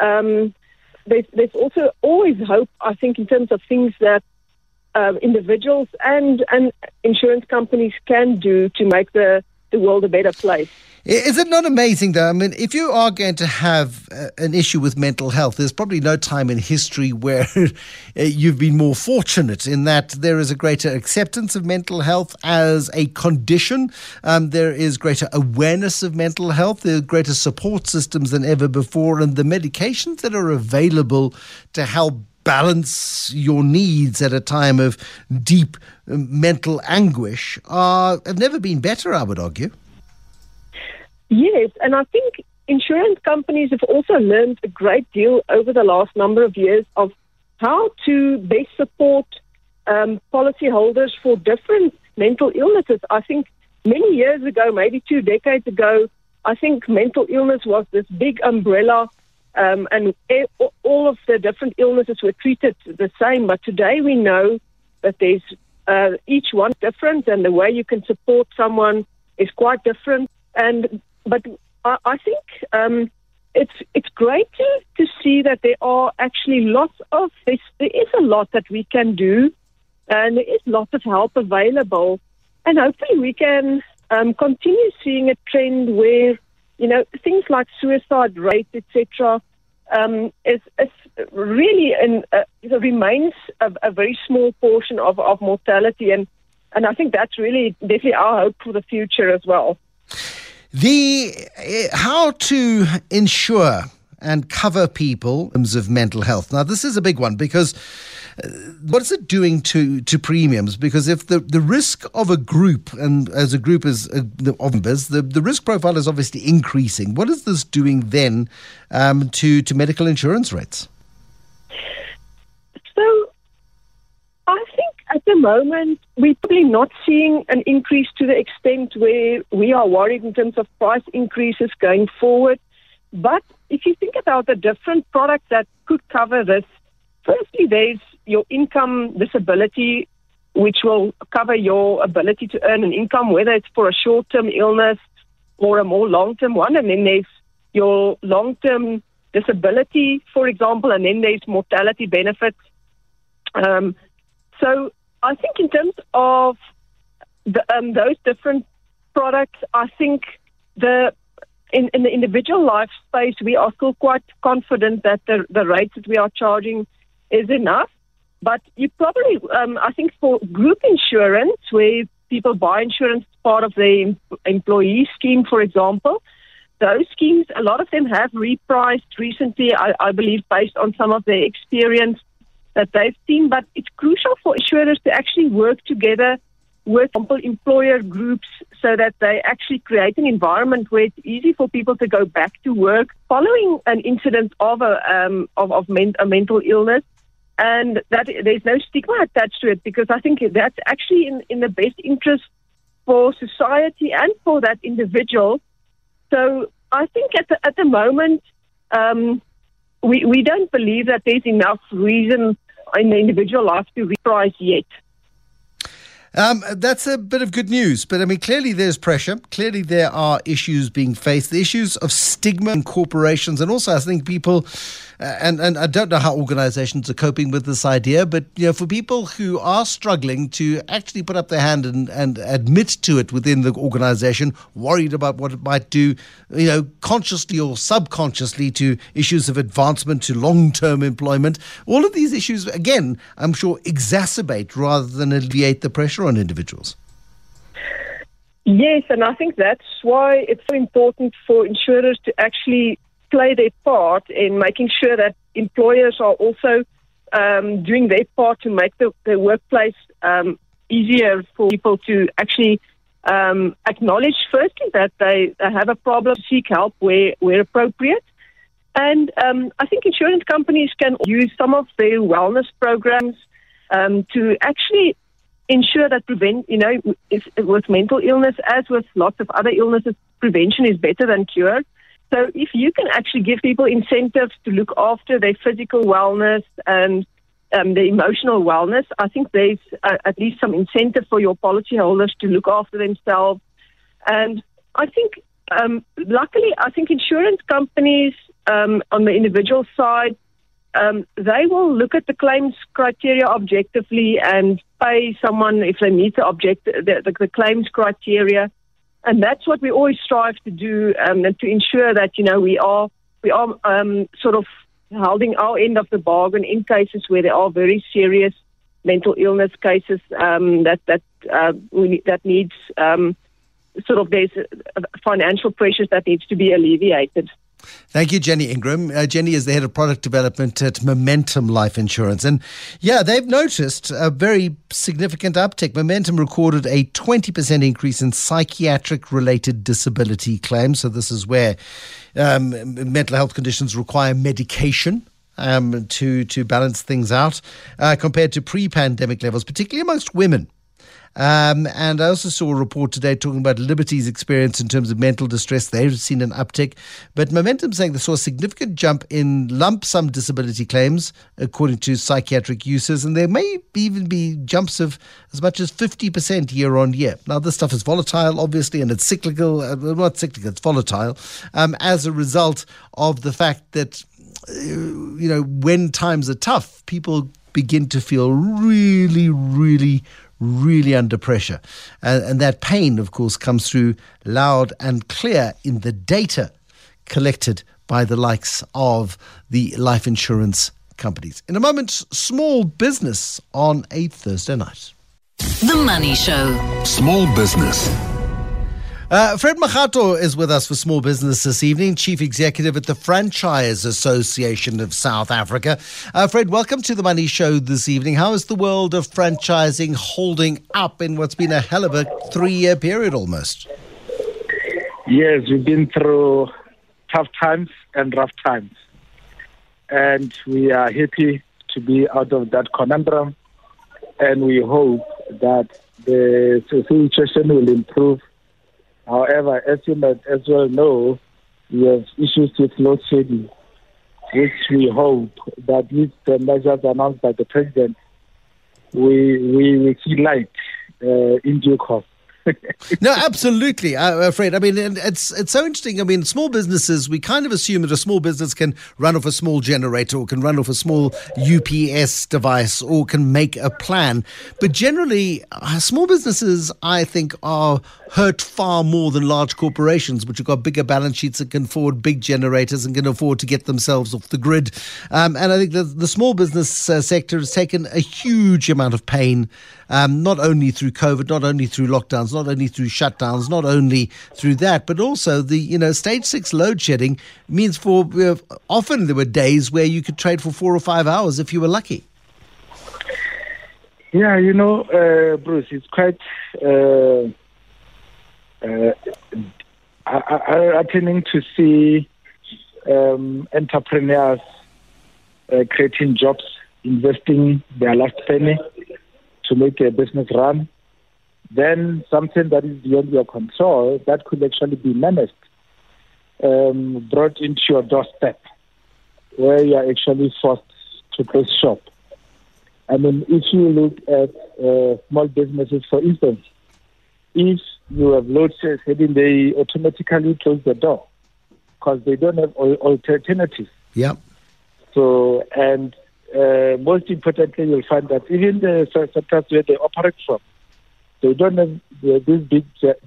always hope, I think, in terms of things that individuals and insurance companies can do to make the world a better place. Is it not amazing, though? I mean, if you are going to have an issue with mental health, there's probably no time in history where you've been more fortunate in that there is a greater acceptance of mental health as a condition. There is greater awareness of mental health. There are greater support systems than ever before. And the medications that are available to help balance your needs at a time of deep mental anguish have never been better, I would argue. Yes, and I think insurance companies have also learned a great deal over the last number of years of how to best support policyholders for different mental illnesses. I think many years ago, maybe 2 decades ago, I think mental illness was this big umbrella, and all of the different illnesses were treated the same. But today we know that there's each one different, and the way you can support someone is quite different. But I think it's great to see that there are actually lots of this. There is a lot that we can do, and there is lots of help available, and hopefully we can continue seeing a trend where things like suicide rates, etc., is really remains a very small portion of mortality, and I think that's really definitely our hope for the future as well. How to ensure and cover people in terms of mental health. Now, this is a big one because what is it doing to premiums? Because if the risk of a group, and as a group is of members, the risk profile is obviously increasing. What is this doing then to medical insurance rates? the moment, we're probably not seeing an increase to the extent where we are worried in terms of price increases going forward. But if you think about the different products that could cover this, firstly, there's your income disability, which will cover your ability to earn an income, whether it's for a short-term illness or a more long-term one. And then there's your long-term disability, for example, and then there's mortality benefits. So I think in terms of those different products, I think in the individual life space, we are still quite confident that the rates that we are charging is enough. But you probably, I think for group insurance, where people buy insurance as part of the employee scheme, for example, those schemes, a lot of them have repriced recently, I believe, based on some of their experience that they've seen. But it's crucial for insurers to actually work together with, for example, employer groups so that they actually create an environment where it's easy for people to go back to work following an incident of a mental illness, and that there's no stigma attached to it, because I think that's actually in the best interest for society and for that individual. So I think at the moment, we don't believe that there's enough reason in the individual life to reprice yet. That's a bit of good news, but I mean, clearly there's pressure. Clearly there are issues being faced, the issues of stigma in corporations, and also I think people, and I don't know how organizations are coping with this idea, but for people who are struggling to actually put up their hand and admit to it within the organization, worried about what it might do, consciously or subconsciously, to issues of advancement, to long-term employment, all of these issues, again, I'm sure exacerbate rather than alleviate the pressure on individuals. Yes, and I think that's why it's so important for insurers to actually play their part in making sure that employers are also doing their part to make the workplace easier for people to actually acknowledge, firstly, that they have a problem, seek help where appropriate. And I think insurance companies can use some of their wellness programs to actually ensure that with mental illness, as with lots of other illnesses, prevention is better than cure. So if you can actually give people incentives to look after their physical wellness and their emotional wellness, I think there's at least some incentive for your policyholders to look after themselves. And I think, luckily, I think insurance companies on the individual side, they will look at the claims criteria objectively and pay someone if they meet the claims criteria. And that's what we always strive to do, and to ensure that, we are sort of holding our end of the bargain in cases where there are very serious mental illness cases that needs sort of, there's financial pressures that needs to be alleviated. Thank you, Jenny Ingram. Jenny is the head of product development at Momentum Life Insurance. And yeah, they've noticed a very significant uptick. Momentum recorded a 20% increase in psychiatric-related disability claims. So this is where mental health conditions require medication to balance things out compared to pre-pandemic levels, particularly amongst women. And I also saw a report today talking about Liberty's experience in terms of mental distress. They've seen an uptick. But Momentum saying they saw a significant jump in lump sum disability claims, according to psychiatric users. And there may even be jumps of as much as 50% year on year. Now, this stuff is volatile, obviously, and it's cyclical. Not cyclical, it's volatile. As a result of the fact that, when times are tough, people begin to feel really, really, really under pressure. And that pain, of course, comes through loud and clear in the data collected by the likes of the life insurance companies. In a moment, small business on a Thursday night. The Money Show. Small business. Fred Makgato is with us for Small Business this evening, Chief Executive at the Franchise Association of South Africa. Fred, welcome to the Money Show this evening. How is the world of franchising holding up in what's been a hell of a 3-year period almost? Yes, we've been through tough times and rough times. And we are happy to be out of that conundrum and we hope that the situation will improve. However, as you might as well know, we have issues with load shedding, which we hope that with the measures announced by the President, we see light in due course. No, absolutely, Fred. I mean, it's so interesting. I mean, small businesses, we kind of assume that a small business can run off a small generator or can run off a small UPS device or can make a plan. But generally, small businesses, I think, are hurt far more than large corporations, which have got bigger balance sheets and can afford big generators and can afford to get themselves off the grid. And I think the small business sector has taken a huge amount of pain, not only through COVID, not only through lockdowns, not only through shutdowns, not only through that, but also the stage 6 load shedding means for often there were days where you could trade for 4 or 5 hours if you were lucky. Yeah, Bruce, it's quite heartening to see entrepreneurs creating jobs, investing their last penny to make a business run. Then something that is beyond your control that could actually be managed, brought into your doorstep, where you are actually forced to close shop. I mean, if you look at small businesses, for instance, if you have load shedding, they automatically close the door because they don't have alternatives. Yeah. So, and most importantly, you'll find that even the sectors where they operate from, they don't have these big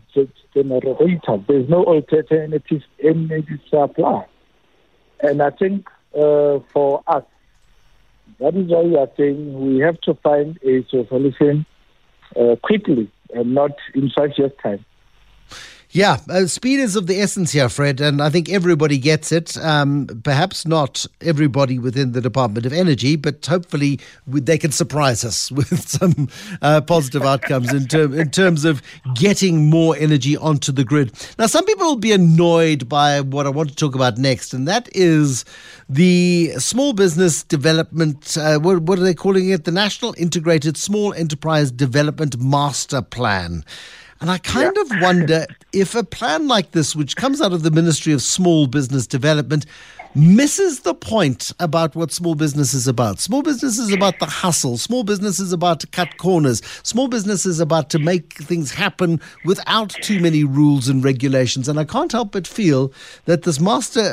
generators. There's no alternative energy supply. And I think for us, that is why we are saying we have to find a solution quickly and not in 5 years' time. Yeah, speed is of the essence here, Fred, and I think everybody gets it. Perhaps not everybody within the Department of Energy, but hopefully they can surprise us with some positive outcomes in terms of getting more energy onto the grid. Now, some people will be annoyed by what I want to talk about next, and that is the small business development, what are they calling it? The National Integrated Small Enterprise Development Master Plan. And I kind of wonder if a plan like this, which comes out of the Ministry of Small Business Development, misses the point about what small business is about. Small business is about the hustle. Small business is about to cut corners. Small business is about to make things happen without too many rules and regulations. And I can't help but feel that this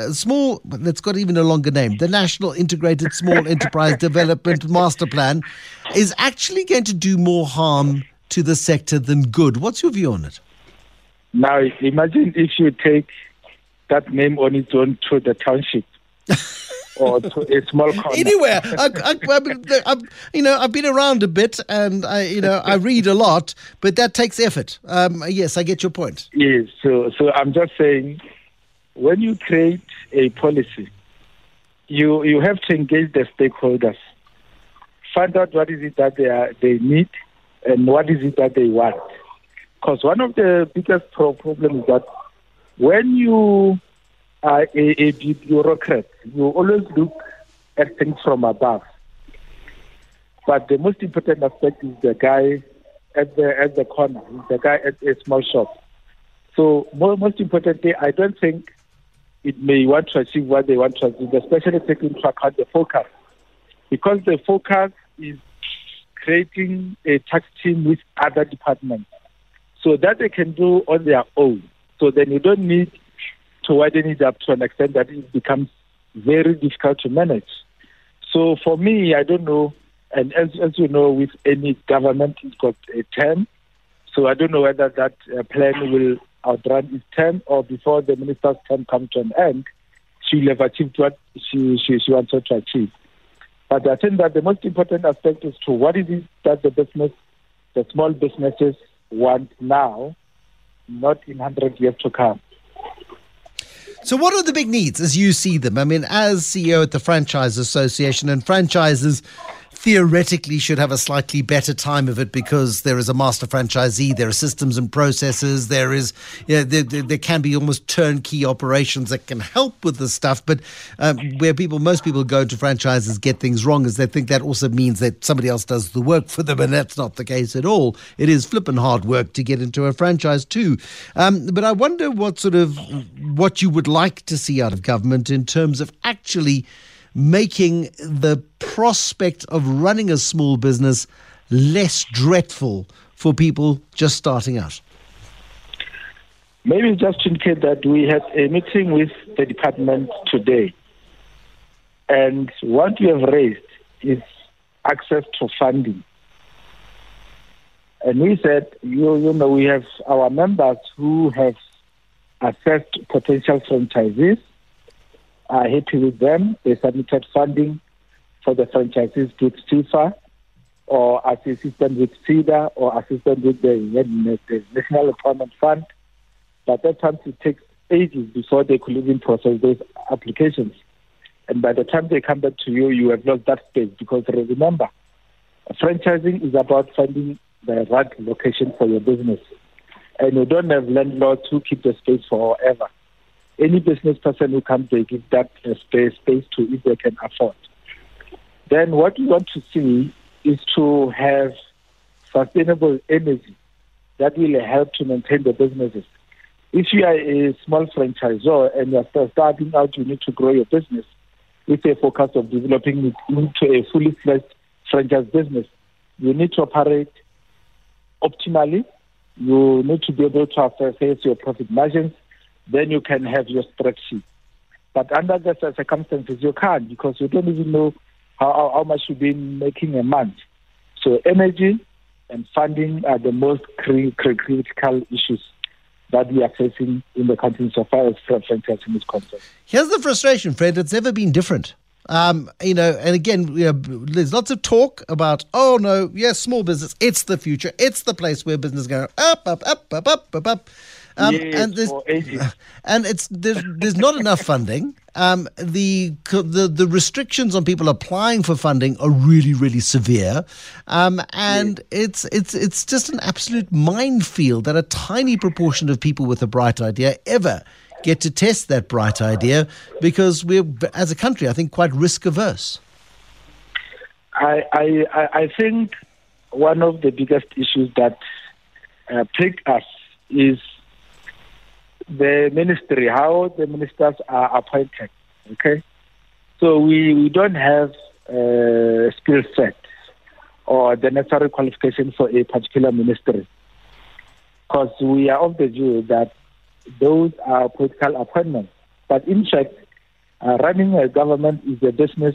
that's got even a longer name, the National Integrated Small Enterprise Development Master Plan, is actually going to do more harm to the sector than good. What's your view on it? Now, imagine if you take that name on its own to the township or to a small corner. Anywhere. I've been around a bit and I read a lot, but that takes effort. Yes, I get your point. Yes, so I'm just saying, when you create a policy, you have to engage the stakeholders, find out what is it that they need, and what is it that they want? Because one of the biggest problems is that when you are a bureaucrat, you always look at things from above. But the most important aspect is the guy at the corner, the guy at a small shop. So most importantly, I don't think it may want to achieve what they want to achieve, especially taking into account the focus. Because the focus is creating a tax team with other departments so that they can do on their own. So then you don't need to widen it up to an extent that it becomes very difficult to manage. So for me, I don't know, and as you know, with any government, it's got a term. So I don't know whether that plan will outrun its term or before the minister's term comes to an end, she will have achieved what she wanted to achieve. But I think that the most important aspect is to what is it that the small businesses want now, not in 100 years to come. So what are the big needs as you see them? I mean, as CEO at the Franchise Association, and franchises theoretically should have a slightly better time of it because there is a master franchisee, there are systems and processes, there can be almost turnkey operations that can help with this stuff. But where most people go to franchises get things wrong is they think that also means that somebody else does the work for them, and that's not the case at all. It is flippin' hard work to get into a franchise too. But I wonder what you would like to see out of government in terms of actually making the prospect of running a small business less dreadful for people just starting out. Maybe just to indicate that we had a meeting with the department today, and what we have raised is access to funding. And we said, we have our members who have assessed potential franchisees, are happy with them. They submitted funding for the franchisees with FIFA or assistant with CEDA or assistant with the National Employment Fund. But at times it takes ages before they could even process those applications. And by the time they come back to you, you have lost that space because remember, franchising is about finding the right location for your business. And you don't have landlords who keep the space forever. Any business person who comes, they give that space to if they can afford. Then what we want to see is to have sustainable energy that will help to maintain the businesses. If you are a small franchisor and you are starting out, you need to grow your business with a focus of developing it into a fully fledged franchise business. You need to operate optimally. You need to be able to assess your profit margins. Then you can have your spreadsheet. But under the circumstances, you can't because you don't even know how much you've been making a month. So energy and funding are the most critical issues that we are facing in the country so far as franchising is concerned. Here's the frustration, Fred. It's never been different. And again, there's lots of talk about, small business, it's the future. It's the place where business is going up. And there's not enough funding. The restrictions on people applying for funding are really, really severe. It's just an absolute minefield that a tiny proportion of people with a bright idea ever get to test that bright idea because we're, as a country, I think, quite risk averse. I think one of the biggest issues that plague us is the ministry, how the ministers are appointed. Okay, so we don't have skill set or the necessary qualification for a particular ministry, because we are of the view that those are political appointments. But in fact, running a government is a business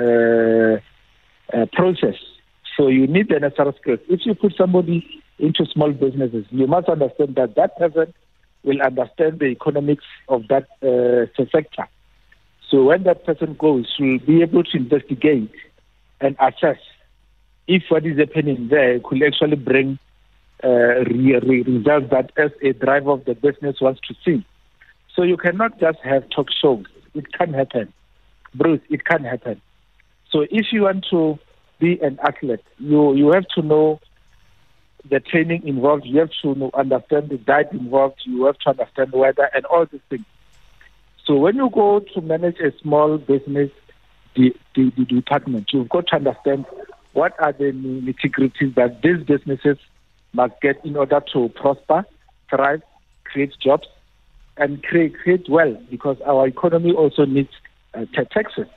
process. So you need the necessary skills. If you put somebody into small businesses, you must understand that that person will understand the economics of that sector. So when that person goes, she'll be able to investigate and assess if what is happening there could actually bring results that as a driver of the business wants to see. So you cannot just have talk shows. It can't happen. Bruce, it can't happen. So if you want to be an athlete, you have to know the training involved, you have to understand the diet involved, you have to understand weather and all these things. So when you go to manage a small business the department, you've got to understand what are the nitty-gritties that these businesses must get in order to prosper, thrive, create jobs, and create wealth, because our economy also needs taxes.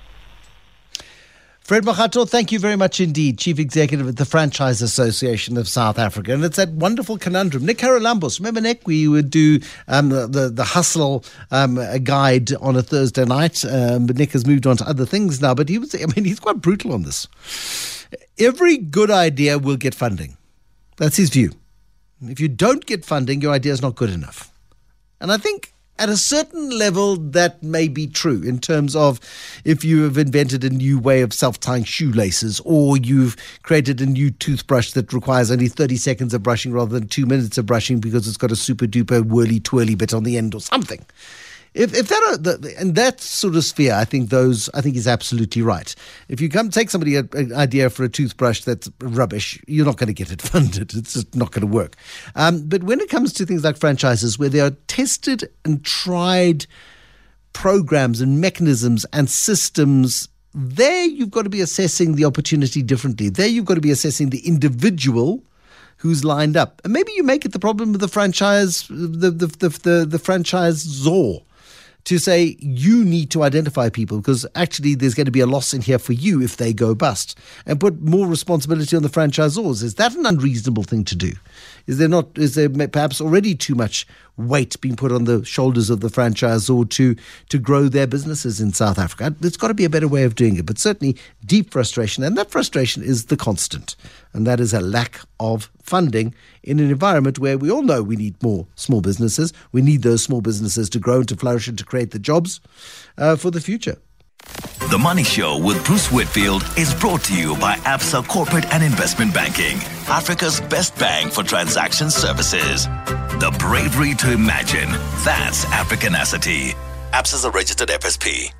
Fred Makgatho, thank you very much indeed, Chief Executive at the Franchise Association of South Africa. And it's that wonderful conundrum. Nick Haralambos, remember, Nick, we would do the hustle guide on a Thursday night. But Nick has moved on to other things now. But he's quite brutal on this. Every good idea will get funding. That's his view. If you don't get funding, your idea is not good enough. And I think at a certain level, that may be true in terms of if you have invented a new way of self-tying shoelaces, or you've created a new toothbrush that requires only 30 seconds of brushing rather than 2 minutes of brushing because it's got a super-duper whirly-twirly bit on the end or something. If that in that sort of sphere, I think he's absolutely right. If you come take somebody an idea for a toothbrush that's rubbish, you're not going to get it funded. It's just not going to work. But when it comes to things like franchises, where there are tested and tried programs and mechanisms and systems, there you've got to be assessing the opportunity differently. There you've got to be assessing the individual who's lined up, and maybe you make it the problem with the franchise, the franchisor, to say you need to identify people because actually there's going to be a loss in here for you if they go bust, and put more responsibility on the franchisors. Is that an unreasonable thing to do? Is there perhaps already too much weight being put on the shoulders of the franchisor to grow their businesses in South Africa? There's got to be a better way of doing it, but certainly deep frustration, and that frustration is the constant, and that is a lack of funding in an environment where we all know we need more small businesses. We need those small businesses to grow and to flourish and to create the jobs for the future. The Money Show with Bruce Whitfield is brought to you by Absa Corporate and Investment Banking, Africa's best bank for transaction services. The bravery to imagine, that's Africanacity. Absa is a registered FSP.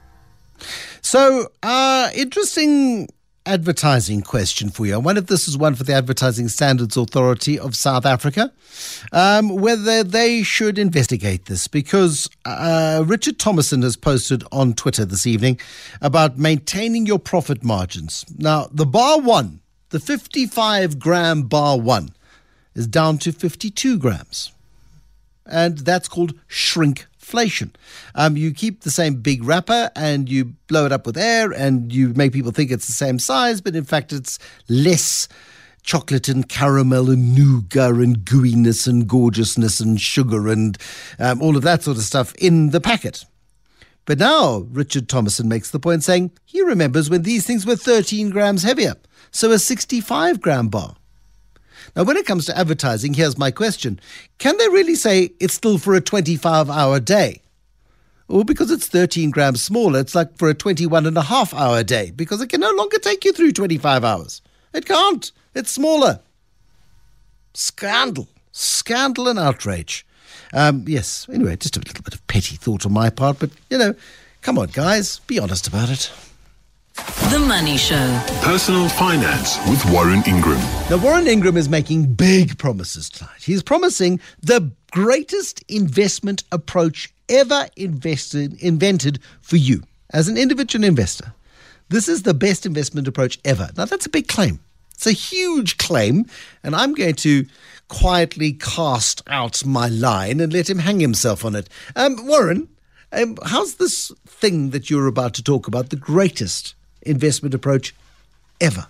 So, interesting advertising question for you. I wonder if this is one for the Advertising Standards Authority of South Africa, whether they should investigate this, because Richard Thomason has posted on Twitter this evening about maintaining your profit margins. Now, the bar one, the 55-gram bar one, is down to 52 grams. And that's called shrinkflation. You keep the same big wrapper and you blow it up with air and you make people think it's the same size, but in fact it's less chocolate and caramel and nougat and gooiness and gorgeousness and sugar and all of that sort of stuff in the packet. But now Richard Thomason makes the point saying he remembers when these things were 13 grams heavier, so a 65-gram bar. Now, when it comes to advertising, here's my question. Can they really say it's still for a 25-hour day? Or because it's 13 grams smaller, it's like for a 21.5-hour day, because it can no longer take you through 25 hours. It can't. It's smaller. Scandal. Scandal and outrage. Yes, anyway, just a little bit of petty thought on my part, but, come on, guys, be honest about it. The Money Show. Personal Finance with Warren Ingram. Now, Warren Ingram is making big promises tonight. He's promising the greatest investment approach ever invented for you as an individual investor. This is the best investment approach ever. Now, that's a big claim. It's a huge claim, and I'm going to quietly cast out my line and let him hang himself on it. Warren, how's this thing that you're about to talk about the greatest investment approach ever?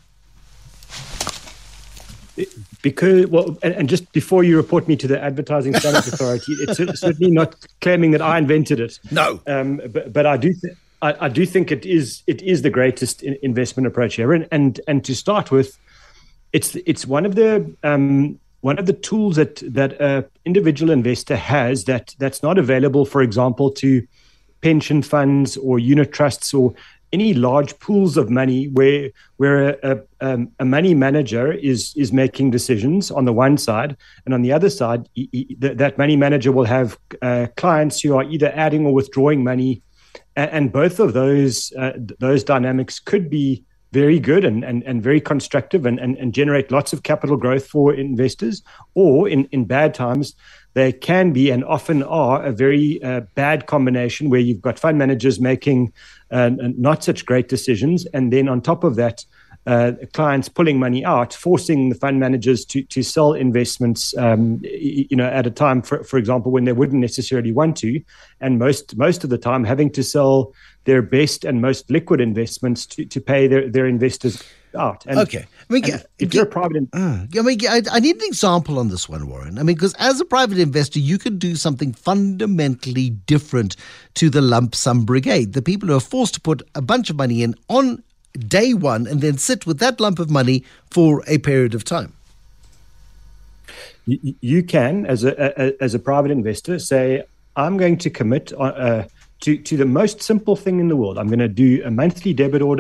Because, and just before you report me to the Advertising Standards Authority, it's certainly not claiming that I invented it. No. But I do think it is the greatest investment approach ever. And to start with, it's one of the tools that an individual investor has that's not available, for example, to pension funds or unit trusts or any large pools of money where a money manager is making decisions on the one side, and on the other side, that money manager will have clients who are either adding or withdrawing money, and both of those dynamics could be very good and very constructive and generate lots of capital growth for investors, or in bad times, they can be and often are a very bad combination where you've got fund managers making not such great decisions. And then on top of that, clients pulling money out, forcing the fund managers to sell investments, at a time, for example, when they wouldn't necessarily want to. And most of the time having to sell their best and most liquid investments to pay their investors out. And, okay. If you're a private I need an example on this one, Warren. Because as a private investor, you can do something fundamentally different to the lump sum brigade. The people who are forced to put a bunch of money in on day one and then sit with that lump of money for a period of time. You can, as a private investor, say, I'm going to commit to the most simple thing in the world. I'm going to do a monthly debit order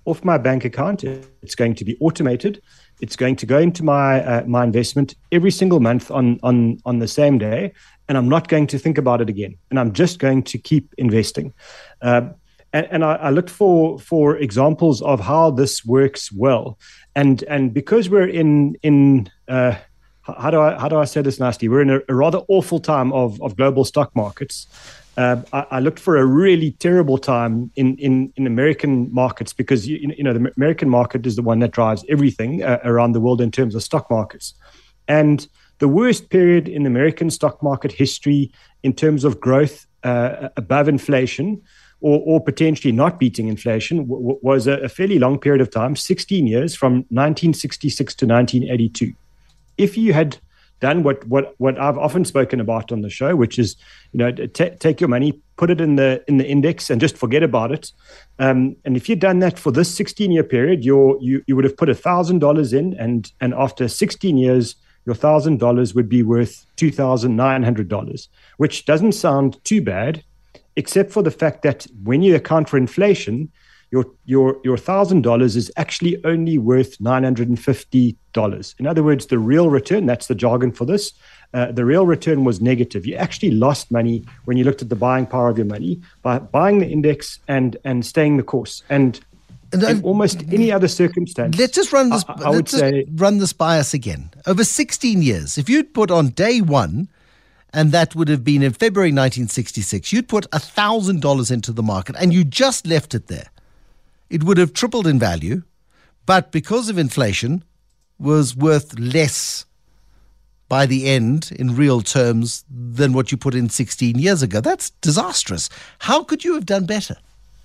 off my bank account. It's going to be automated. It's going to go into my my investment every single month on the same day, and I'm not going to think about it again. And I'm just going to keep investing. And I looked for examples of how this works well. And because we're in how do I say this nicely? We're in a rather awful time of global stock markets. I looked for a really terrible time in American markets because you know the American market is the one that drives everything around the world in terms of stock markets. And the worst period in American stock market history in terms of growth above inflation or potentially not beating inflation was a fairly long period of time, 16 years from 1966 to 1982. If you had done what I've often spoken about on the show, which is, you know, take your money, put it in the index, and just forget about it. And if you'd done that for this 16-year period, you would have put $1,000 in, and after 16 years, your $1,000 would be worth $2,900, which doesn't sound too bad, except for the fact that when you account for inflation, your $1,000 is actually only worth $950. In other words, the real return, that's the jargon for this, the real return was negative. You actually lost money when you looked at the buying power of your money by buying the index and staying the course. And in almost any other circumstance. Let's just run this. Run this by us again. Over 16 years, if you'd put on day one, and that would have been in February 1966, you'd put $1,000 into the market, and you just left it there. It would have tripled in value, but because of inflation, was worth less by the end in real terms than what you put in 16 years ago. That's disastrous. How could you have done better?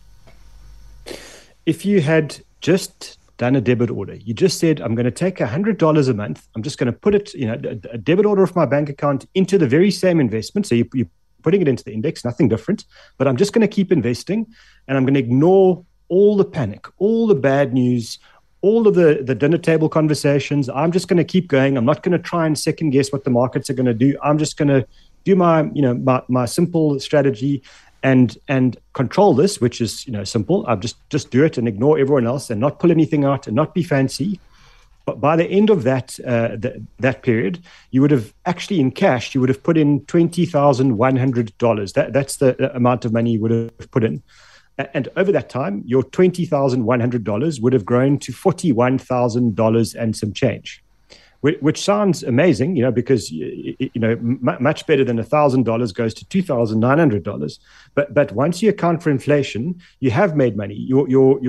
If you had just done a debit order, you just said, I'm going to take $100 a month. I'm just going to put it, a debit order of my bank account into the very same investment. So you're putting it into the index, nothing different, but I'm just going to keep investing, and I'm going to ignore all the panic, all the bad news, all of the dinner table conversations. I'm just going to keep going. I'm not going to try and second guess what the markets are going to do. I'm just going to do my simple strategy and control this, which is simple. I'll just do it and ignore everyone else and not pull anything out and not be fancy. But by the end of that period, you would have actually in cash, you would have put in $20,100. That's the amount of money you would have put in. And over that time, your $20,100 would have grown to $41,000 and some change, which sounds amazing, because much better than $1,000 goes to $2,900. But once you account for inflation, you have made money. Your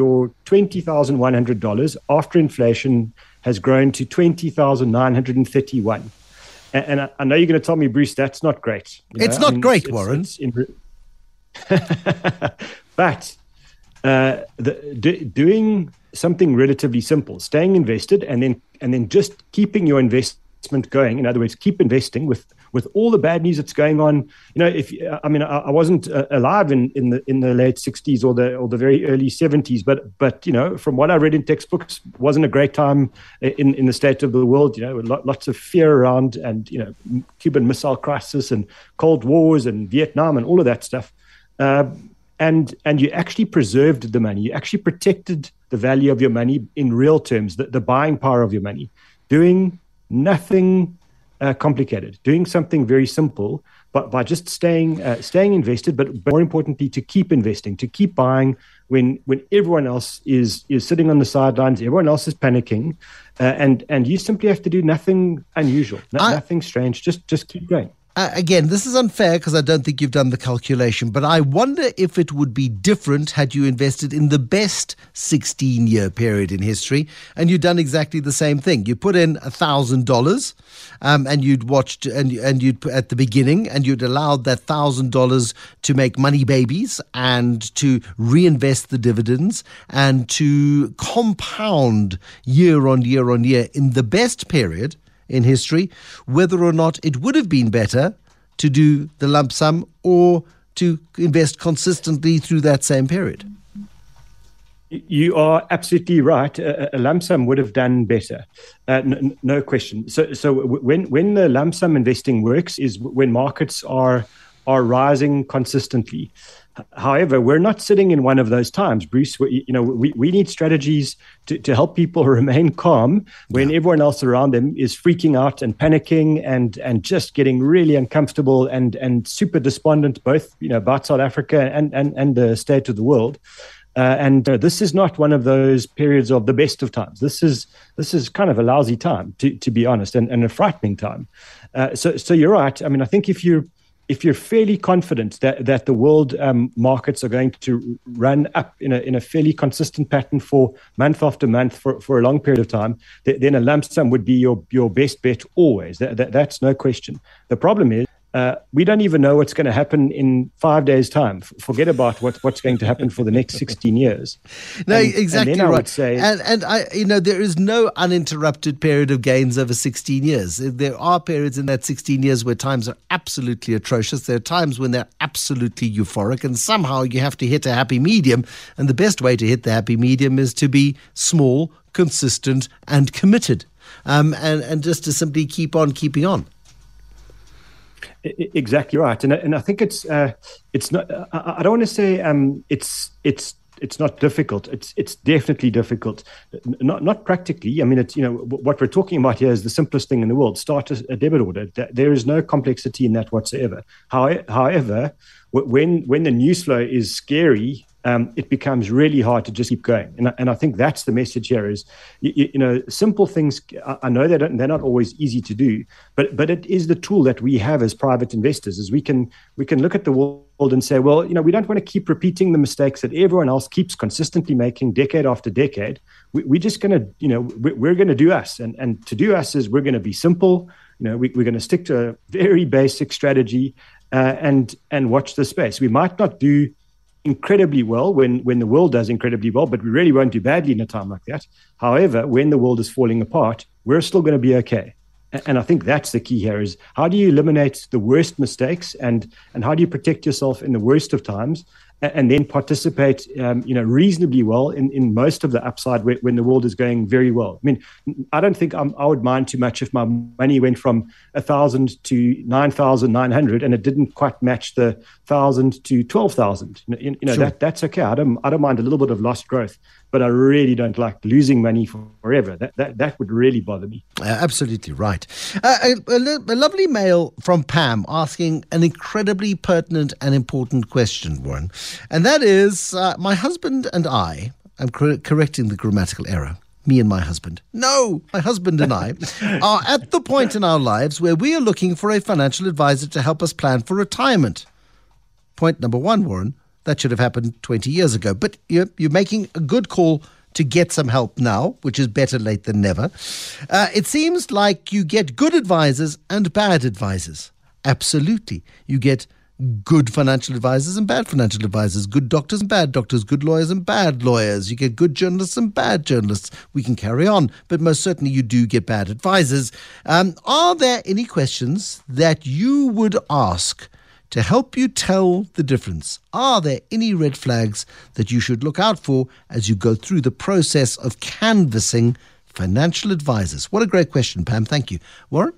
$20,100 after inflation has grown to $20,931. And I know you're going to tell me, Bruce, that's not great. It's not great, Warren. But doing something relatively simple, staying invested, and then just keeping your investment going. In other words, keep investing with all the bad news that's going on. I wasn't alive in the late 60s or the very early 70s, but from what I read in textbooks, wasn't a great time in the state of the world. Lots of fear around, and Cuban Missile Crisis and Cold Wars and Vietnam and all of that stuff. And you actually preserved the money. You actually protected the value of your money in real terms, the buying power of your money, doing nothing complicated, doing something very simple, but by just staying invested, but more importantly, to keep investing, to keep buying when everyone else is sitting on the sidelines, everyone else is panicking, and you simply have to do nothing unusual, nothing strange, just keep going. Again, this is unfair because I don't think you've done the calculation, but I wonder if it would be different had you invested in the best 16-year period in history and you'd done exactly the same thing. You put in $1,000 and you'd watched and you'd put at the beginning, and you'd allowed that $1,000 to make money babies and to reinvest the dividends and to compound year on year on year in the best period in history, whether or not it would have been better to do the lump sum or to invest consistently through that same period. You are absolutely right. A lump sum would have done better, no question. So when the lump sum investing works is when markets are rising consistently. However, we're not sitting in one of those times, Bruce. We need strategies to help people remain calm when everyone else around them is freaking out and panicking and just getting really uncomfortable and super despondent, both about South Africa and the state of the world. This is not one of those periods of the best of times. This is kind of a lousy time, to be honest, and a frightening time. So you're right. I mean, I think if you're fairly confident that the world markets are going to run up in a fairly consistent pattern for month after month for a long period of time, then a lump sum would be your best bet always. That's no question. The problem is, we don't even know what's going to happen in 5 days' time. Forget about what's going to happen for the next 16 years. No, exactly and then right. I would say, and I, there is no uninterrupted period of gains over 16 years. There are periods in that 16 years where times are absolutely atrocious. There are times when they're absolutely euphoric, and somehow you have to hit a happy medium. And the best way to hit the happy medium is to be small, consistent, and committed, and just to simply keep on keeping on. Exactly right, and I think it's not. I don't want to say it's not difficult. It's definitely difficult. Not practically. I mean, it's what we're talking about here is the simplest thing in the world. Start a debit order. There is no complexity in that whatsoever. However, when the news flow is scary, it becomes really hard to just keep going. And I think that's the message here is, simple things, I know they're not always easy to do, but it is the tool that we have as private investors, is we can look at the world and say, well, we don't want to keep repeating the mistakes that everyone else keeps consistently making decade after decade. We're just going to, we're going to do us. And to do us is we're going to be simple. We're going to stick to a very basic strategy and watch the space. We might not do incredibly well when the world does incredibly well, but we really won't do badly in a time like that. However, when the world is falling apart, we're still going to be okay. And I think that's the key here is, how do you eliminate the worst mistakes and how do you protect yourself in the worst of times, and then participate reasonably well in most of the upside when the world is going very well. I mean, I don't think I would mind too much if my money went from 1,000 to 9,900 and it didn't quite match the 1,000 to 12,000. Sure. That's okay. I don't mind a little bit of lost growth, but I really don't like losing money forever. That would really bother me. Absolutely right. A lovely mail from Pam asking an incredibly pertinent and important question, Warren. And that is, my husband and I, I'm correcting the grammatical error, me and my husband. No, my husband and I are at the point in our lives where we are looking for a financial advisor to help us plan for retirement. Point number one, Warren, that should have happened 20 years ago. But you're making a good call to get some help now, which is better late than never. It seems like you get good advisors and bad advisors. Absolutely. You get good financial advisors and bad financial advisors, good doctors and bad doctors, good lawyers and bad lawyers. You get good journalists and bad journalists. We can carry on, but most certainly you do get bad advisors. Are there any questions that you would ask to help you tell the difference? Are there any red flags that you should look out for as you go through the process of canvassing financial advisors? What a great question, Pam. Thank you. Warren?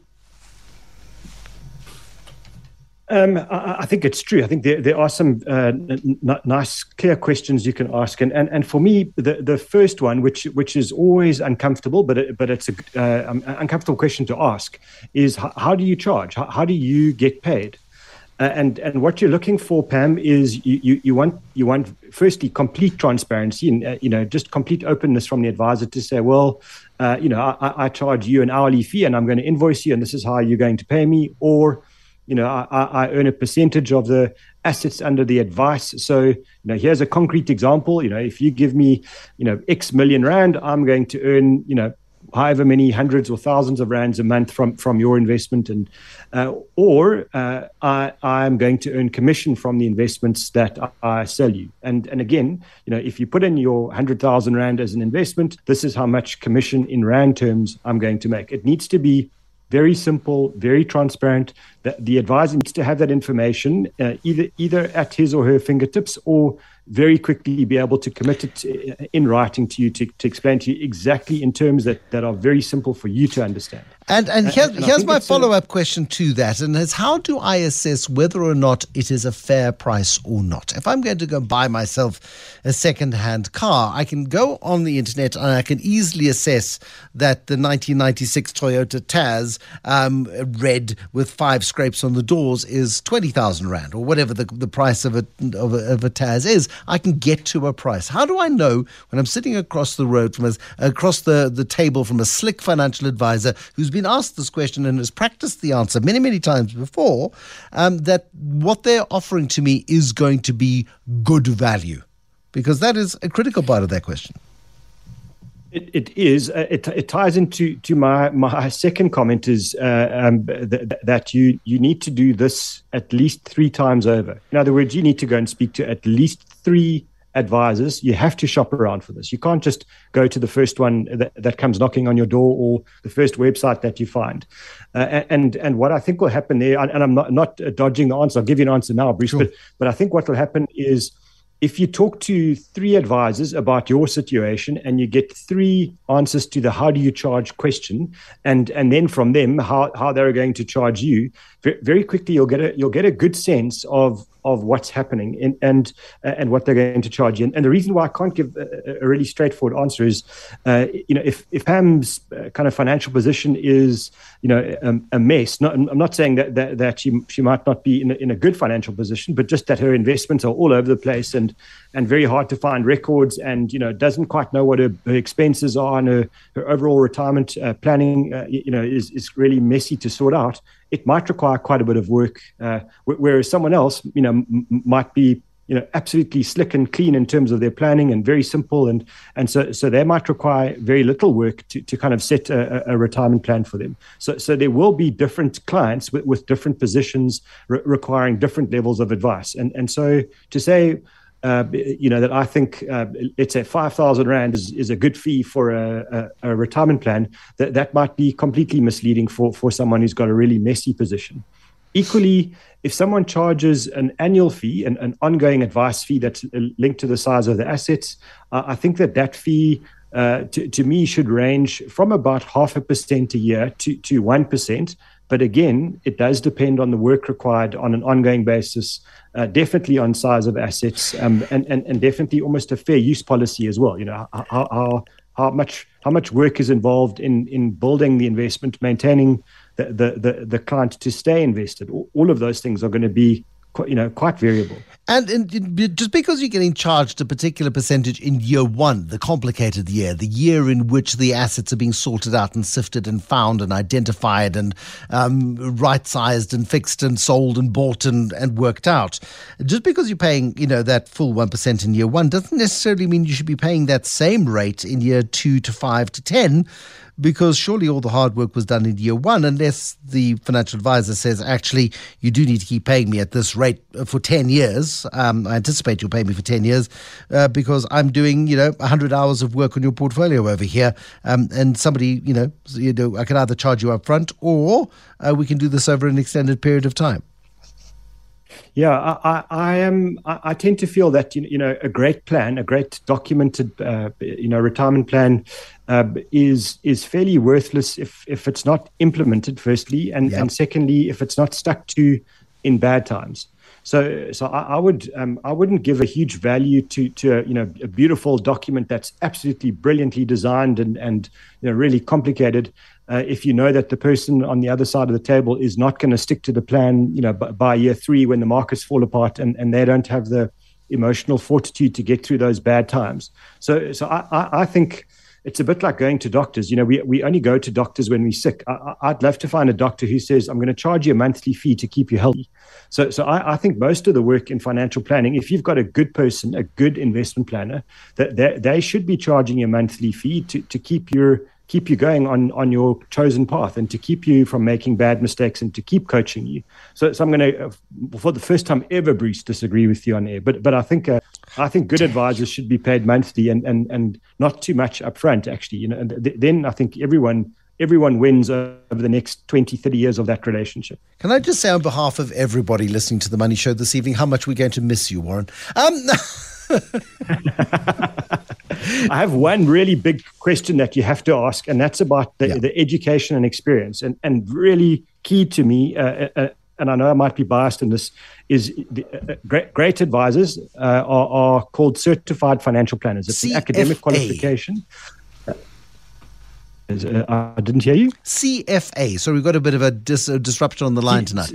I think it's true. I think there are some nice, clear questions you can ask, and for me, the first one, which is always uncomfortable, but it's an uncomfortable question to ask, is how do you charge? How do you get paid? And what you're looking for, Pam, is you want firstly complete transparency and just complete openness from the advisor to say, well, I charge you an hourly fee and I'm going to invoice you, and this is how you're going to pay me, or I earn a percentage of the assets under the advice. So, here's a concrete example. If you give me, X million rand, I'm going to earn, however many hundreds or thousands of rands a month from your investment, and or I'm going to earn commission from the investments that I sell you. And again, if you put in your 100,000 rand as an investment, this is how much commission in rand terms I'm going to make. It needs to be very simple, very transparent. The advisor needs to have that information either at his or her fingertips, or very quickly be able to commit it in writing to you to explain to you exactly in terms that are very simple for you to understand. And here's my follow-up question to that, and it's how do I assess whether or not it is a fair price or not? If I'm going to go buy myself a second-hand car, I can go on the internet and I can easily assess that the 1996 Toyota Tazz, red with 5 scrapes on the doors, is 20,000 Rand, or whatever the price of a Tazz is. I can get to a price. How do I know when I'm sitting across the road across the table from a slick financial advisor who's been asked this question and has practiced the answer many, many times before, that what they're offering to me is going to be good value? Because that is a critical part of that question. It is. It ties into my second comment is that you need to do this at least 3 times over. In other words, you need to go and speak to at least 3 advisors. You have to shop around for this. You can't just go to the first one that comes knocking on your door or the first website that you find. And what I think will happen there, and I'm not dodging the answer. I'll give you an answer now, Bruce. Sure. But I think what will happen is, if you talk to 3 advisors about your situation and you get 3 answers to the how do you charge question, and then from them how they're going to charge you, very quickly you'll get a good sense of what's happening and what they're going to charge you. And the reason why I can't give a really straightforward answer is, if Pam's kind of financial position is, a mess. I'm not saying that she might not be in a good financial position, but just that her investments are all over the place and very hard to find records, and doesn't quite know what her expenses are, and her overall retirement planning is really messy to sort out. It might require quite a bit of work, whereas someone else might be absolutely slick and clean in terms of their planning and very simple, and so they might require very little work to kind of set a retirement plan for them. So there will be different clients with different positions requiring different levels of advice, and so to say that I think let's say 5,000 Rand is a good fee for a retirement plan, that might be completely misleading for someone who's got a really messy position. Equally, if someone charges an annual fee, an ongoing advice fee that's linked to the size of the assets, I think that fee to me should range from about 0.5% a year to 1%. But again, it does depend on the work required on an ongoing basis, definitely on size of assets, and definitely almost a fair use policy as well. How much work is involved in building the investment, maintaining the client to stay invested. All of those things are going to be quite variable. And just because you're getting charged a particular percentage in year 1, the complicated year, the year in which the assets are being sorted out and sifted and found and identified and right-sized and fixed and sold and bought and worked out, just because you're paying that full 1% in year 1 doesn't necessarily mean you should be paying that same rate in year 2 to 5 to 10. Because surely all the hard work was done in year 1, unless the financial advisor says, actually, you do need to keep paying me at this rate for 10 years. I anticipate you'll pay me for 10 years because I'm doing, 100 hours of work on your portfolio over here. And somebody, I can either charge you up front or we can do this over an extended period of time. Yeah, I tend to feel that a great plan, a great documented retirement plan is fairly worthless if it's not implemented, firstly, and secondly, if it's not stuck to in bad times. So I wouldn't give a huge value to a beautiful document that's absolutely brilliantly designed and really complicated. If you know that the person on the other side of the table is not going to stick to the plan, by year 3 when the markets fall apart and they don't have the emotional fortitude to get through those bad times. So I think it's a bit like going to doctors. We only go to doctors when we're sick. I'd love to find a doctor who says, I'm going to charge you a monthly fee to keep you healthy. So I think most of the work in financial planning, if you've got a good person, a good investment planner, that they should be charging you a monthly fee to keep you going on your chosen path and to keep you from making bad mistakes and to keep coaching you. So I'm going to, for the first time ever, Bruce, disagree with you on air. But I think good advisors should be paid monthly and not too much upfront, actually. And then I think everyone wins over the next 20, 30 years of that relationship. Can I just say on behalf of everybody listening to The Money Show this evening how much we're going to miss you, Warren? I have one really big question that you have to ask, and that's about the education and experience. And really key to me, and I know I might be biased in this, is great advisors are called certified financial planners. It's an academic qualification. I didn't hear you. CFA. So we've got a bit of a disruption on the line tonight.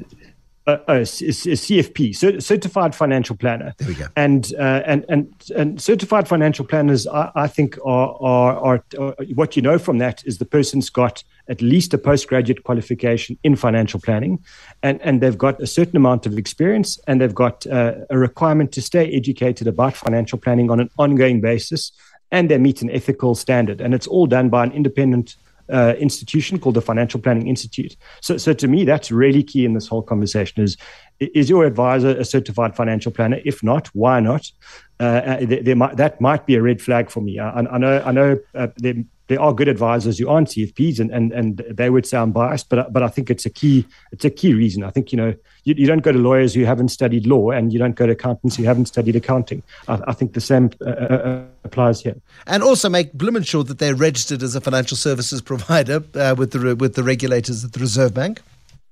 CFP, Certified Financial Planner. There we go. And certified financial planners, I think, are what you know from that is the person's got at least a postgraduate qualification in financial planning, and they've got a certain amount of experience, and they've got a requirement to stay educated about financial planning on an ongoing basis, and they meet an ethical standard, and it's all done by an independent institution called the Financial Planning Institute. So to me, that's really key in this whole conversation is your advisor a certified financial planner? If not, why not? That might be a red flag for me. I know there are good advisors who aren't CFPs, and they would sound biased, but I think it's a key reason. I think, you don't go to lawyers who haven't studied law, and you don't go to accountants who haven't studied accounting. I think the same applies here. And also make blooming sure that they're registered as a financial services provider with the regulators at the Reserve Bank.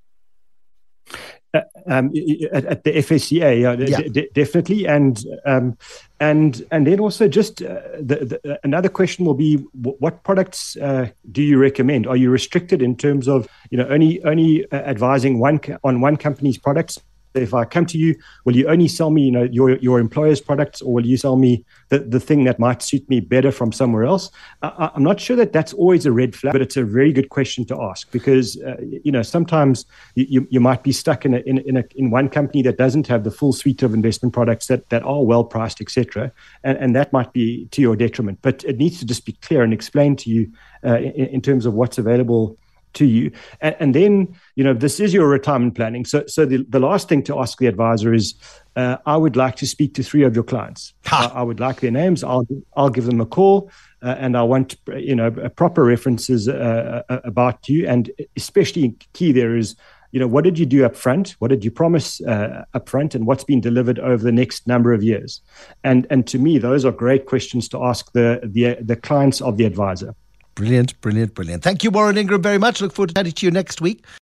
At the FSCA, definitely, and then also just another question will be, what products do you recommend? Are you restricted in terms of only advising on one company's products? If I come to you, will you only sell me your employer's products, or will you sell me the thing that might suit me better from somewhere else? I'm not sure that that's always a red flag, but it's a very good question to ask, because sometimes you might be stuck in one company that doesn't have the full suite of investment products that are well priced, etc., and that might be to your detriment. But it needs to just be clear and explained to you in terms of what's available to you. And then, this is your retirement planning. So the last thing to ask the advisor is, I would like to speak to 3 of your clients. I would like their names. I'll give them a call, and I want, proper references about you. And especially key there is, what did you do up front? What did you promise up front? And what's been delivered over the next number of years? And to me, those are great questions to ask the clients of the advisor. Brilliant. Thank you, Warren Ingram, very much. Look forward to chatting to you next week.